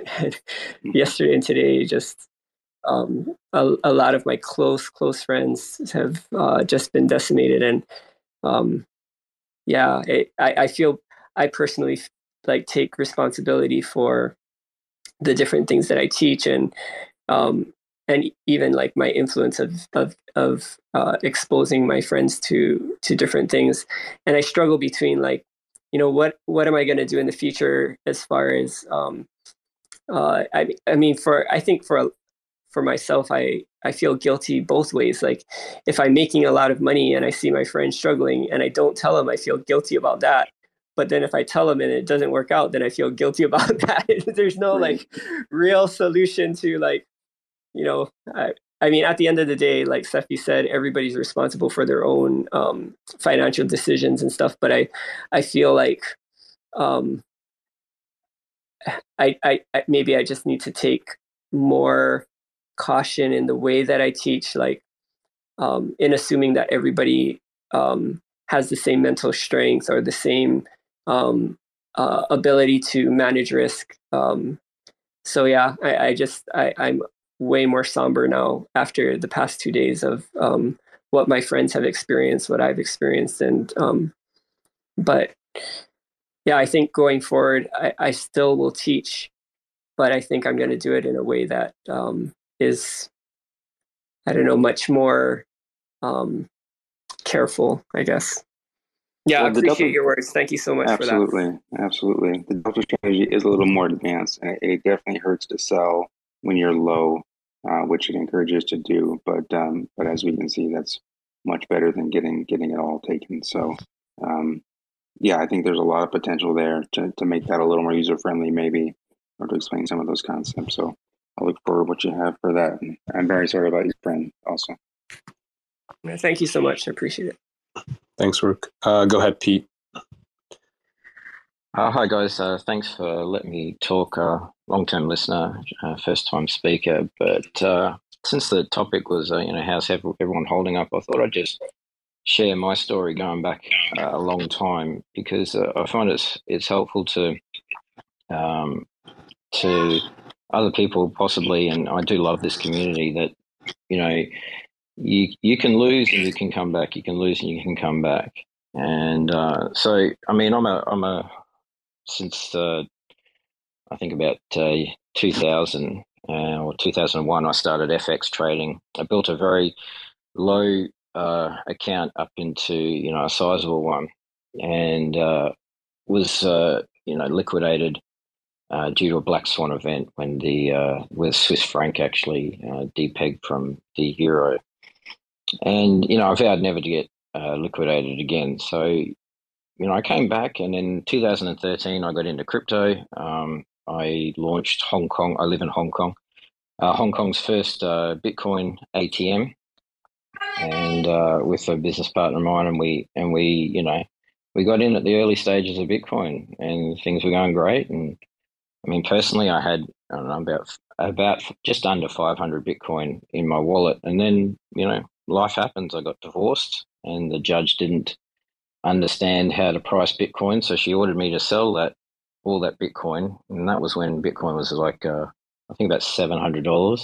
yesterday and today just um, a, a lot of my close close friends have uh, just been decimated, and um, yeah, it, I I feel I personally like take responsibility for the different things that I teach, and um, and even like my influence of of of uh, exposing my friends to to different things. And I struggle between like, you know, what what am I going to do in the future as far as um, uh, I I mean for I think for for myself I I feel guilty both ways. Like if I'm making a lot of money and I see my friends struggling and I don't tell them, I feel guilty about that. But then if I tell them and it doesn't work out, then I feel guilty about that. There's no like real solution to like, you know, I, I mean, at the end of the day, like Sefi said, everybody's responsible for their own um, financial decisions and stuff. But I, I feel like um, I, I, I, maybe I just need to take more caution in the way that I teach. Like, um, in assuming that everybody um, has the same mental strength or the same um, uh, ability to manage risk. Um, so yeah, I, I just I, I'm way more somber now after the past two days of um, what my friends have experienced, what I've experienced, and um, but yeah, I think going forward, I, I still will teach, but I think I'm going to do it in a way that um, is, I don't know, much more um, careful, I guess. Yeah, Well, I the appreciate Delta, your words. Thank you so much for that. absolutely, absolutely. The Delta strategy is a little more advanced, and it, it definitely hurts to sell when you're low, uh, which it encourages to do. But um, but as we can see, that's much better than getting getting it all taken. So um, yeah, I think there's a lot of potential there to to make that a little more user friendly, maybe, or to explain some of those concepts. So I look forward to what you have for that. And I'm very sorry about your friend also. Thank you so much. I appreciate it. Thanks, Rook. Uh, go ahead, Pete. Uh, hi, guys. Uh, thanks for letting me talk. Uh, long-term listener, uh, first-time speaker. But uh, since the topic was, uh, you know, how's everyone holding up, I thought I'd just share my story going back uh, a long time, because uh, I find it's it's helpful to um, to other people possibly, and I do love this community, that, you know, you you can lose and you can come back. You can lose and you can come back. And uh, so, I mean, I'm a I'm a since uh, I think about uh, two thousand uh, or two thousand one, I started F X trading. I built a very low uh, account up into, you know, a sizable one, and uh, was uh, you know, liquidated uh, due to a black swan event when the uh, with Swiss franc actually uh, depegged from the euro. And, you know, I vowed never to get uh, liquidated again. So, you know, I came back, and in two thousand thirteen, I got into crypto. Um, I launched Hong Kong. I live in Hong Kong. Uh, Hong Kong's first uh, Bitcoin A T M, and uh, with a business partner of mine, and we and we, you know, we got in at the early stages of Bitcoin, and things were going great. And I mean, personally, I had, I don't know, about about just under five hundred Bitcoin in my wallet, and then, you know, life happens. I got divorced, and the judge didn't understand how to price Bitcoin, so she ordered me to sell that all that Bitcoin, and that was when Bitcoin was like uh, I think about seven hundred dollars.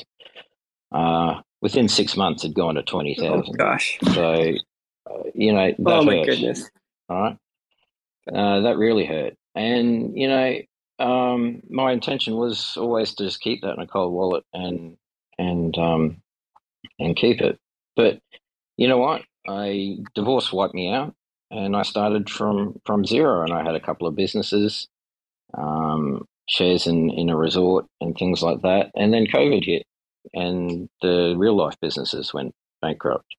Uh, within six months, it'd gone to twenty thousand. Oh gosh! So uh, you know, that oh my hurt. goodness! All right, uh, that really hurt, and you know, um, my intention was always to just keep that in a cold wallet and and um, and keep it, but you know what? I divorce wiped me out, and I started from from zero, and I had a couple of businesses, um, shares in, in a resort and things like that. And then COVID hit, and the real life businesses went bankrupt.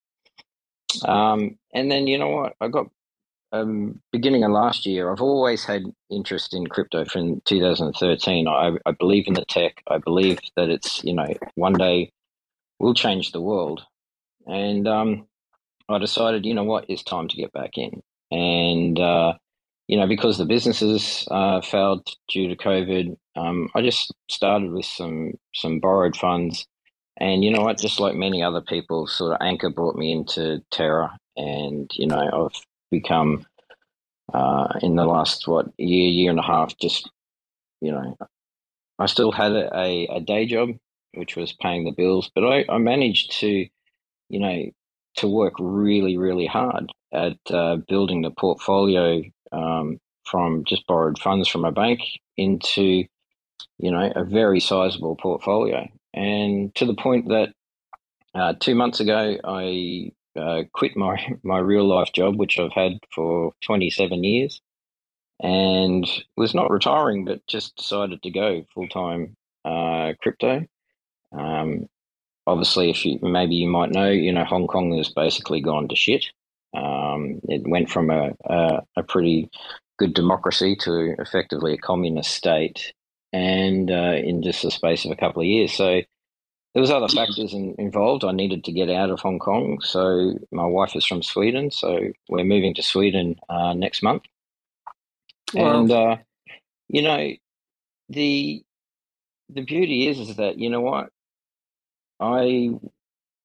Um, and then, you know what? I got, um, beginning of last year, I've always had interest in crypto from two thousand thirteen. I, I believe in the tech. I believe that it's, you know, one day will change the world. And um, I decided, you know what, it's time to get back in. And, uh, you know, because the businesses uh, failed due to COVID, um, I just started with some some borrowed funds. And, you know what, just like many other people, sort of Anchor brought me into Terra. And, you know, I've become, uh, in the last, what, year, year and a half, just, you know, I still had a, a day job, which was paying the bills, but I, I managed to, you know, to work really, really hard at uh, building the portfolio um, from just borrowed funds from a bank into, you know, a very sizable portfolio. And to the point that uh, two months ago, I uh, quit my, my real life job, which I've had for twenty-seven years, and was not retiring, but just decided to go full-time uh, crypto. Um, Obviously, if you maybe you might know, you know, Hong Kong has basically gone to shit. Um, it went from a, a a pretty good democracy to effectively a communist state, and uh, in just the space of a couple of years. So there was other factors in, involved. I needed to get out of Hong Kong. So my wife is from Sweden, so we're moving to Sweden uh, next month. Wow. And uh, you know, the the beauty is is that, you know what, I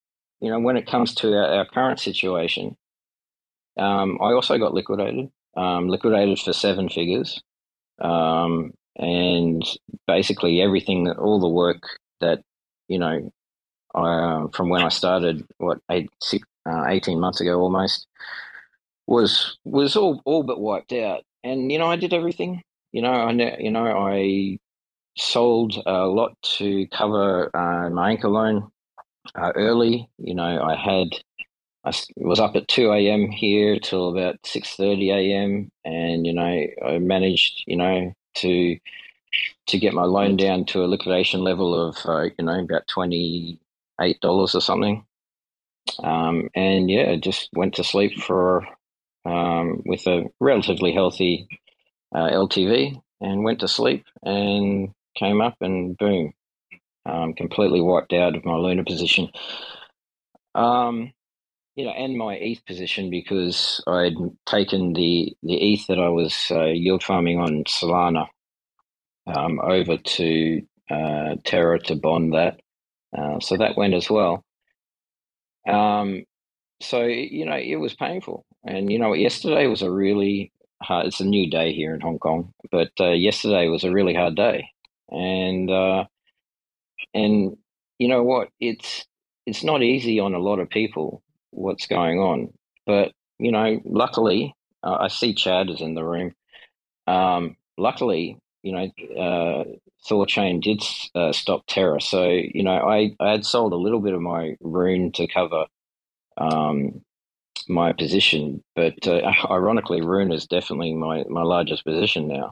you know, when it comes to our, our current situation, um, I also got liquidated, um, liquidated for seven figures. Um, and basically everything, all the work that, you know, uh, from when I started, what, eight, six, uh, eighteen months ago almost, was was all, all but wiped out. And, you know, I did everything. You know, I, you know, I sold a lot to cover uh, my anchor loan uh, early. You know, I had, I was up at two a.m. here till about six thirty a.m. and, you know, I managed, you know, to to get my loan down to a liquidation level of, uh, you know, about twenty-eight dollars or something. Um, and, yeah, just went to sleep for um, with a relatively healthy uh, L T V and went to sleep and came up and boom, um, completely wiped out of my Luna position. Um, you know, and my E T H position because I'd taken the, the E T H that I was uh, yield farming on Solana um, over to uh, Terra to bond that. Uh, so that went as well. Um, so, you know, it was painful. And, you know, yesterday was a really hard, it's a new day here in Hong Kong, but uh, yesterday was a really hard day. And, uh, and you know what, it's, it's not easy on a lot of people what's going on, but, you know, luckily, uh, I see Chad is in the room. Um, luckily, you know, uh, Thorchain did uh, stop Terra. So, you know, I, I had sold a little bit of my rune to cover um, my position, but uh, ironically, rune is definitely my, my largest position now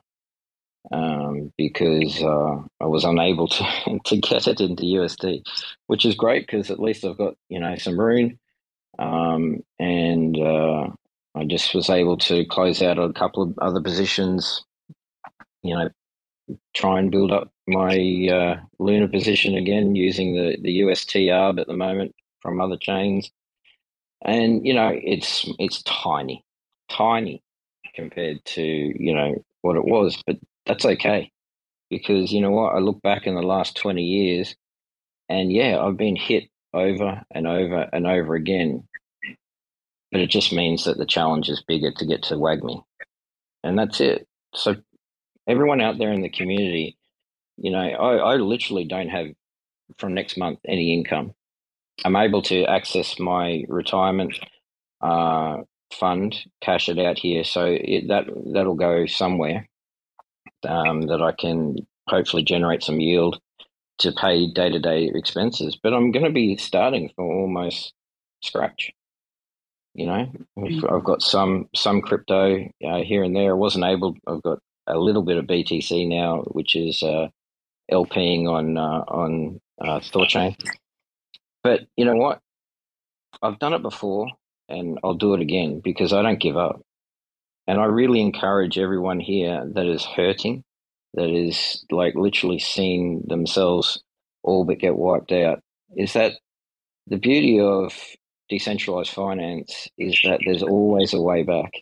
um, because uh, I was unable to, to get it into U S D, which is great because at least I've got, you know, some rune um, and uh, I just was able to close out a couple of other positions, you know, try and build up my uh, Luna position again using the, the U S T arb at the moment from other chains. And, you know, it's it's tiny, tiny compared to, you know, what it was. But that's okay because, you know what, I look back in the last twenty years and, yeah, I've been hit over and over and over again. But it just means that the challenge is bigger to get to WAGMI. And that's it. So everyone out there in the community, you know, I, I literally don't have from next month any income. I'm able to access my retirement uh, fund, cash it out here, so it, that that'll go somewhere um, that I can hopefully generate some yield to pay day-to-day expenses. But I'm going to be starting from almost scratch. You know, I've got some some crypto uh, here and there. I wasn't able. I've got a little bit of B T C now, which is uh, LPing on uh, on uh, Thorchain. But you know what? I've done it before, and I'll do it again because I don't give up. And I really encourage everyone here that is hurting, that is like literally seeing themselves all but get wiped out, is that the beauty of decentralized finance is that there's always a way back.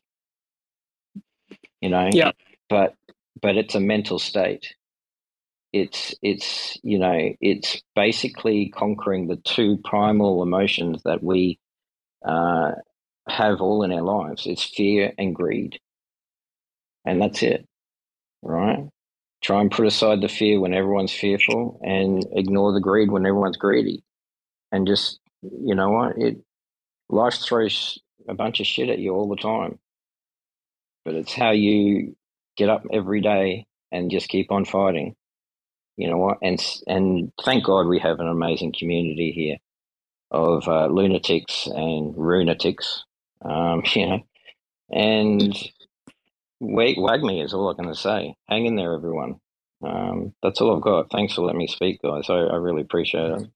You know, yeah. But but it's a mental state. It's it's you know it's basically conquering the two primal emotions that we uh, have all in our lives. It's fear and greed, and that's it, right? Try and put aside the fear when everyone's fearful, and ignore the greed when everyone's greedy, and just you know what it life throws a bunch of shit at you all the time, but it's how you get up every day and just keep on fighting. You know what? And and thank God we have an amazing community here of uh, lunatics and runatics. Um, you know, and wait, WAGMI is all I'm going to say. Hang in there, everyone. Um, that's all I've got. Thanks for letting me speak, guys. I, I really appreciate it.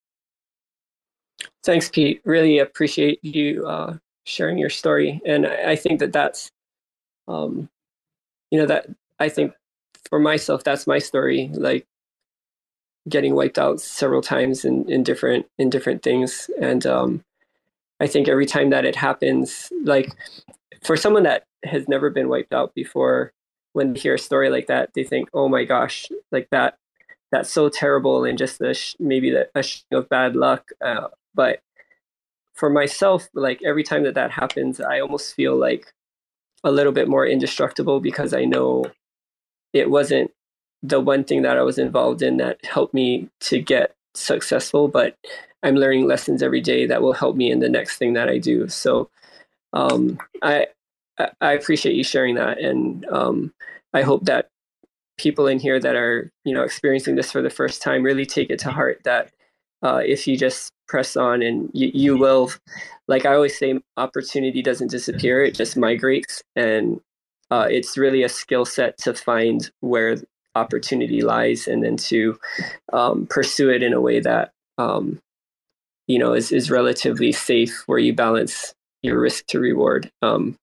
Thanks, Pete. Really appreciate you uh, sharing your story. And I, I think that that's, um, you know, that I think for myself, that's my story. Like getting wiped out several times in, in different in different things. And um, I think every time that it happens, like for someone that has never been wiped out before, when they hear a story like that, they think, "Oh my gosh, like that, that's so terrible," and just a sh- maybe that a sh- of bad luck. Uh, but for myself, like every time that that happens, I almost feel like a little bit more indestructible because I know it wasn't the one thing that I was involved in that helped me to get successful, but I'm learning lessons every day that will help me in the next thing that I do. So um, I I appreciate you sharing that, and um, I hope that people in here that are, you know, experiencing this for the first time really take it to heart that uh, if you just press on and you, you will, like I always say, opportunity doesn't disappear, it just migrates. And uh, it's really a skill set to find where opportunity lies and then to um, pursue it in a way that, um, you know, is, is relatively safe, where you balance your risk to reward. Um,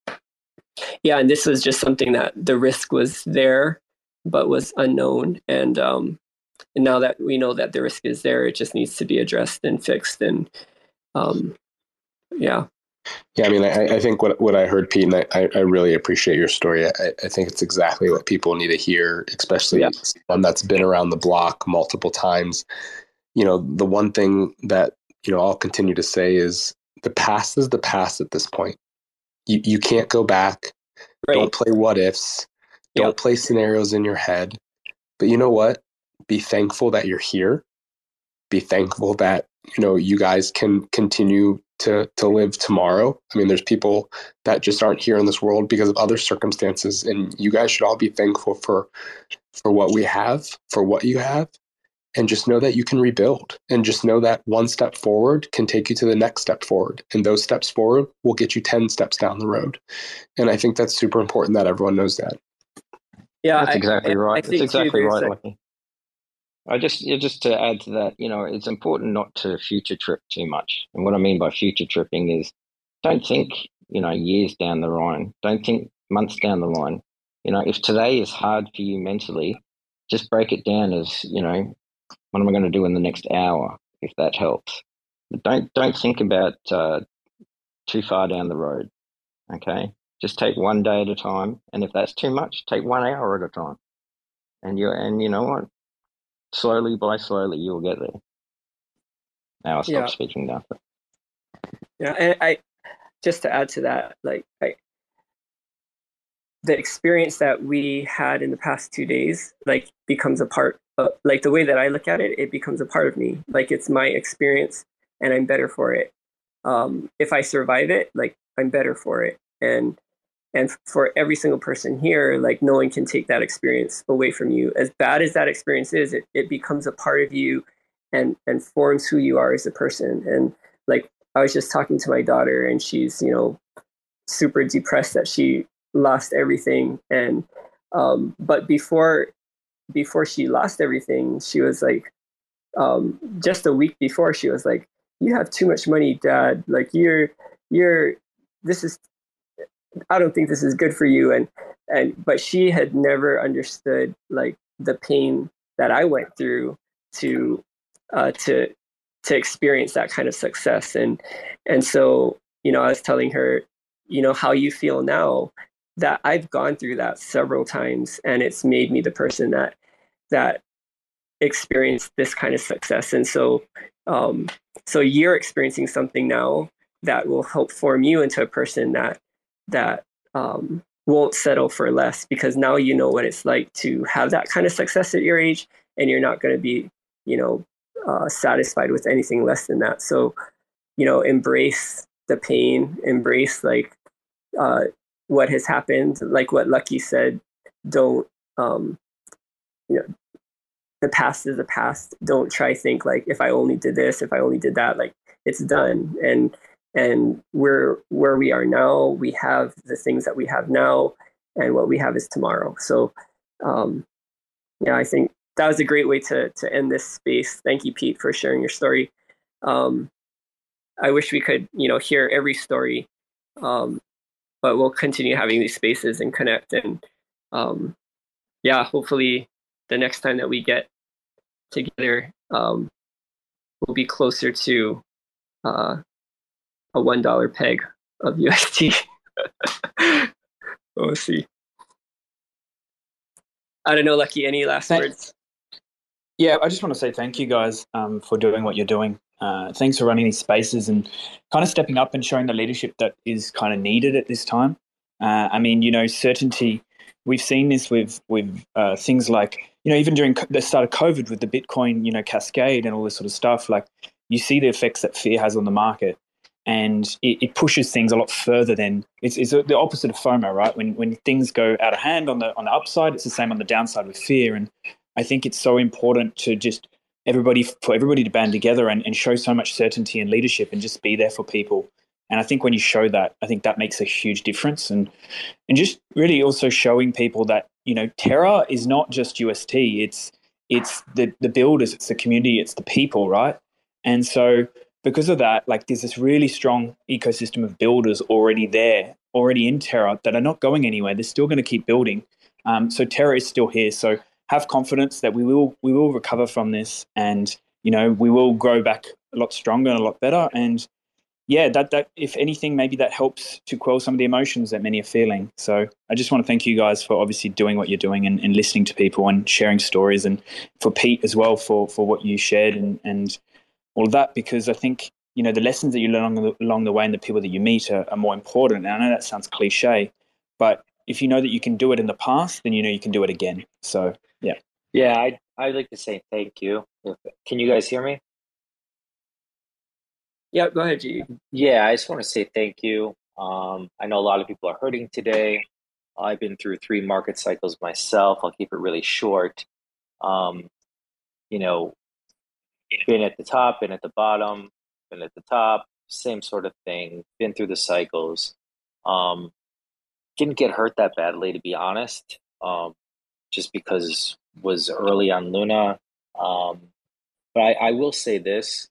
yeah, and this was just something that the risk was there, but was unknown. And um, and now that we know that the risk is there, it just needs to be addressed and fixed. And um, yeah. Yeah, I mean, I, I think what what I heard, Pete, and I, I really appreciate your story. I, I think it's exactly what people need to hear, especially yeah. someone that's been around the block multiple times. You know, the one thing that, you know, I'll continue to say is the past is the past at this point. You you can't go back. Right. Don't play what ifs. Don't yep. play scenarios in your head. But you know what? Be thankful that you're here. Be thankful that, you know, you guys can continue to to live tomorrow. I mean, there's people that just aren't here in this world because of other circumstances, and you guys should all be thankful for for what we have, for what you have, and just know that you can rebuild, and just know that one step forward can take you to the next step forward, and those steps forward will get you ten steps down the road. And I think that's super important that everyone knows that. Yeah, that's exactly I, right. I That's exactly right, a, Lucky. I just, yeah, just to add to that, you know, it's important not to future trip too much. And what I mean by future tripping is, don't think, you know, years down the line. Don't think months down the line. You know, if today is hard for you mentally, just break it down as, you know, what am I going to do in the next hour, if that helps. But don't don't think about uh, too far down the road. Okay, just take one day at a time, and if that's too much, take one hour at a time. And you and you know what? Slowly by slowly, you'll get there. Now I'll stop yeah. speaking now. Yeah, and I just to add to that, like I, the experience that we had in the past two days, like becomes a part of, like the way that I look at it, it becomes a part of me. Like it's my experience, and I'm better for it. Um, if I survive it, like I'm better for it. And and for every single person here, like no one can take that experience away from you. As bad as that experience is, it, it becomes a part of you and and forms who you are as a person. And like I was just talking to my daughter, and she's, you know, super depressed that she lost everything. And um, but before before she lost everything, she was like, um, just a week before, she was like, "You have too much money, Dad. Like you're you're this is I don't think this is good for you." And and but she had never understood like the pain that I went through to uh, to to experience that kind of success. And and so, you know, I was telling her, you know, how you feel now, that I've gone through that several times, and it's made me the person that that experienced this kind of success. And so um, so you're experiencing something now that will help form you into a person that that um, won't settle for less, because now you know what it's like to have that kind of success at your age, and you're not going to be, you know, uh, satisfied with anything less than that. So, you know, embrace the pain, embrace like uh, what has happened, like what Lucky said. Don't, um, you know, the past is the past. Don't try think like, if I only did this, if I only did that, like it's done. And And we're where we are now. We have the things that we have now, and what we have is tomorrow. So, um, yeah, I think that was a great way to to end this space. Thank you, Pete, for sharing your story. Um, I wish we could, you know, hear every story, um, but we'll continue having these spaces and connect. And um, yeah, hopefully, the next time that we get together, um, we'll be closer to. Uh, a one dollar peg of U S D. We'll see. I don't know, Lucky, any last Thank- words? Yeah, I just want to say thank you guys um, for doing what you're doing. Uh, thanks for running these spaces and kind of stepping up and showing the leadership that is kind of needed at this time. Uh, I mean, you know, certainty. We've seen this with with uh, things like, you know, even during the start of COVID with the Bitcoin, you know, cascade and all this sort of stuff. Like, you see the effects that fear has on the market, and it, it pushes things a lot further than it's, it's the opposite of FOMO, right? When when things go out of hand on the on the upside, it's the same on the downside with fear. And I think it's so important to just everybody for everybody to band together and, and show so much certainty and leadership and just be there for people. And I think when you show that, I think that makes a huge difference. And and just really also showing people that, you know, Terra is not just U S T. It's it's the the builders, it's the community, it's the people, right? And so because of that, like, there's this really strong ecosystem of builders already there, already in Terra, that are not going anywhere. They're still going to keep building. Um, so Terra is still here. So have confidence that we will we will recover from this, and, you know, we will grow back a lot stronger and a lot better. And yeah, that that if anything, maybe that helps to quell some of the emotions that many are feeling. So I just want to thank you guys for obviously doing what you're doing and, and listening to people and sharing stories, and for Pete as well for for what you shared and and all of that, because I think, you know, the lessons that you learn along the, along the way and the people that you meet are, are more important. And I know that sounds cliche, but if you know that you can do it in the past, then you know you can do it again. So yeah. Yeah, I I'd like to say thank you. Can you guys hear me? Yeah, go ahead, G. Yeah, I just want to say thank you. Um, I know a lot of people are hurting today. I've been through three market cycles myself. I'll keep it really short. Um, you know, been at the top, been at the bottom, been at the top, same sort of thing. Been through the cycles. Um, didn't get hurt that badly, to be honest, um, just because was early on Luna. Um, but I, I will say this.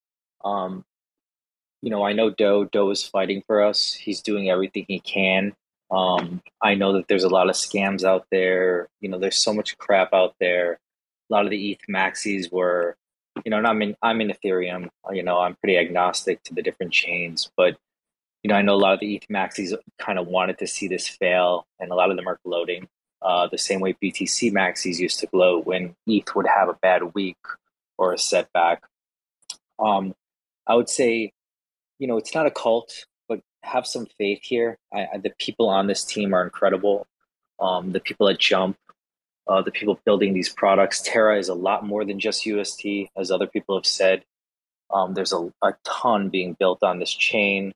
Um, You know, I know Doe. Doe is fighting for us. He's doing everything he can. Um, I know that there's a lot of scams out there. You know, there's so much crap out there. A lot of the E T H maxis were, you know, and I'm in, I'm in Ethereum. You know, I'm pretty agnostic to the different chains. But, you know, I know a lot of the E T H maxis kind of wanted to see this fail, and a lot of them are gloating. Uh, the same way B T C maxis used to gloat when E T H would have a bad week or a setback. Um, I would say, you know, it's not a cult, but have some faith here. I, I, the people on this team are incredible. Um, the people at Jump, uh, the people building these products. Terra is a lot more than just U S T, as other people have said. Um, there's a, a ton being built on this chain.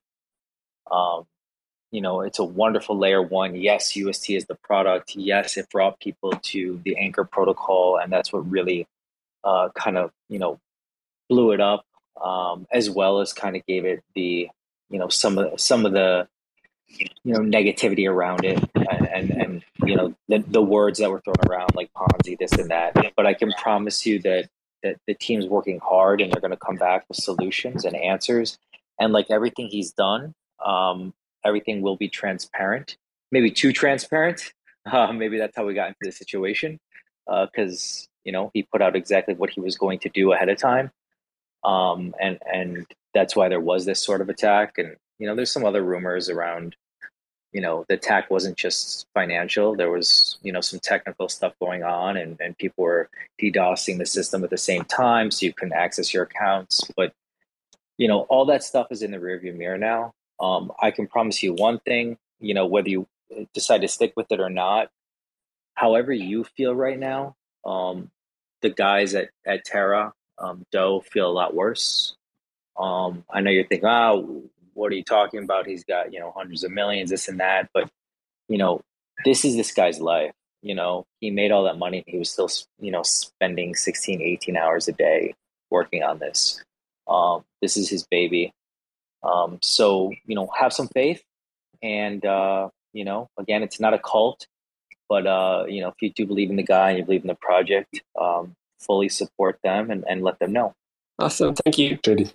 Um, you know, it's a wonderful layer one. Yes, U S T is the product. Yes, it brought people to the Anchor protocol, and that's what really uh, kind of, you know, blew it up. Um, as well as kind of gave it the, you know, some of some of the, you know, negativity around it, and and, and you know, the, the words that were thrown around like Ponzi, this and that. But I can promise you that that the team's working hard, and they're going to come back with solutions and answers. And like everything he's done, um, everything will be transparent. Maybe too transparent. Uh, maybe that's how we got into the situation, because uh, you know, he put out exactly what he was going to do ahead of time. Um, and, and that's why there was this sort of attack. And, you know, there's some other rumors around, you know, the attack wasn't just financial. There was, you know, some technical stuff going on, and, and people were DDoSing the system at the same time so you couldn't access your accounts. But, you know, all that stuff is in the rearview mirror now. Um, I can promise you one thing, you know, whether you decide to stick with it or not, however you feel right now, um, the guys at, at Terra, Um, Doe feel a lot worse. Um, I know you're thinking, oh, what are you talking about? He's got, you know, hundreds of millions, this and that. But, you know, this is this guy's life. You know, he made all that money. He was still, you know, spending sixteen, eighteen hours a day working on this. Um, this is his baby. Um, so, you know, have some faith. And, uh, you know, again, it's not a cult. But, uh, you know, if you do believe in the guy and you believe in the project, um, fully support them and, and let them know. Awesome. Thank you. J D.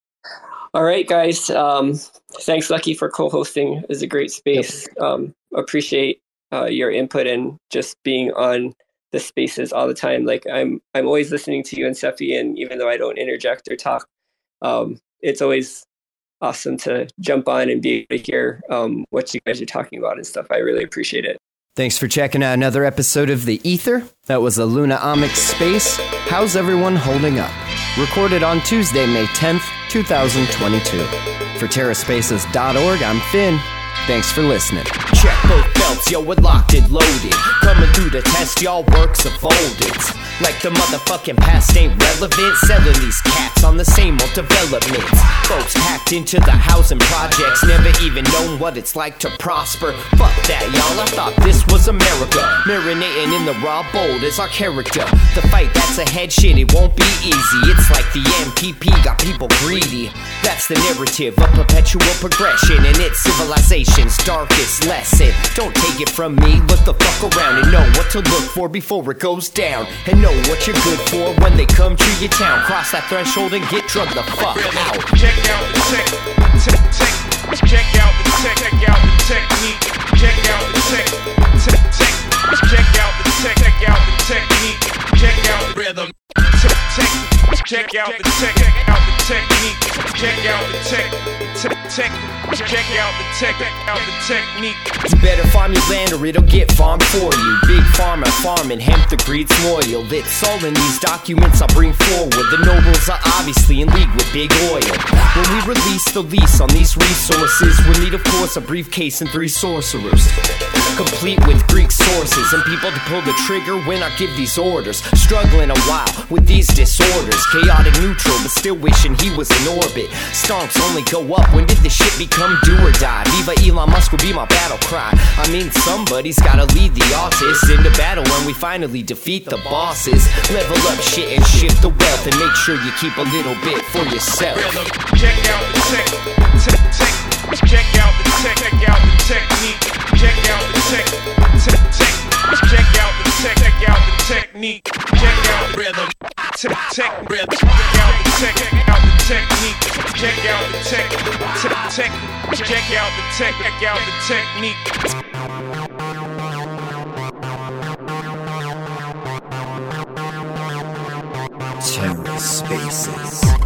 All right, guys. Um, thanks, Lucky, for co-hosting. It was a great space. Yep. Um, appreciate uh, your input and just being on the spaces all the time. Like I'm, I'm always listening to you and Seppi, and even though I don't interject or talk, um, it's always awesome to jump on and be able to hear um, what you guys are talking about and stuff. I really appreciate it. Thanks for checking out another episode of The Ether. That was a Luna Onyx Space. How's everyone holding up? Recorded on Tuesday, May tenth, twenty twenty-two. For Terra Spaces dot org, I'm Finn. Thanks for listening. Check both belts, yo, we're locked and loaded. Coming through the test, y'all works of folded. Like the motherfucking past ain't relevant. Selling these cats on the same old developments. Folks hacked into the housing projects, never even known what it's like to prosper. Fuck that, y'all, I thought this was America. Marinating in the raw bold is our character. The fight that's ahead, shit, it won't be easy. It's like the M P P got people greedy. That's the narrative of perpetual progression, and it's civilization's darkest lesson. Don't take it from me, look the fuck around and know what to look for before it goes down. And know what you're good for when they come to your town. Cross that threshold and get drugged the fuck out. Check out the tech, tech, tech. Check out the tech, check out the technique. Check out the tech, tech, tech. Check out the tech, check out the technique. Check out the rhythm, tech, tech. Check out the tech, check out the technique. Check out the tech, tech, tech. Check out the tech, check out the technique. You better farm your land or it'll get farmed for you. Big farmer farming hemp, the breed's loyal. It's all in these documents I'll bring forward. The nobles are obviously in league with big oil. When we release the lease on these resources, we'll need of course a briefcase and three sorcerers, complete with Greek sources and people to pull the trigger when I give these orders. Struggling a while with these disorders, chaotic neutral but still wishing he was in orbit. Stonks only go up, when did this shit become do or die? Viva Elon Musk will be my battle cry. I mean somebody's gotta lead the artists into battle when we finally defeat the bosses. Level up shit and shift the wealth, and make sure you keep a little bit for yourself. Check out the tech, tech, tech. Check out the tech, check out the technique. Check out the tech, tech, tech. Check out the tech, check out the technique. Check out the rhythm, tech, tech, rhythm. Check out the tech, check out the technique. Check out the tech, tech, tech. Check out the tech, check out the technique. Terra Spaces.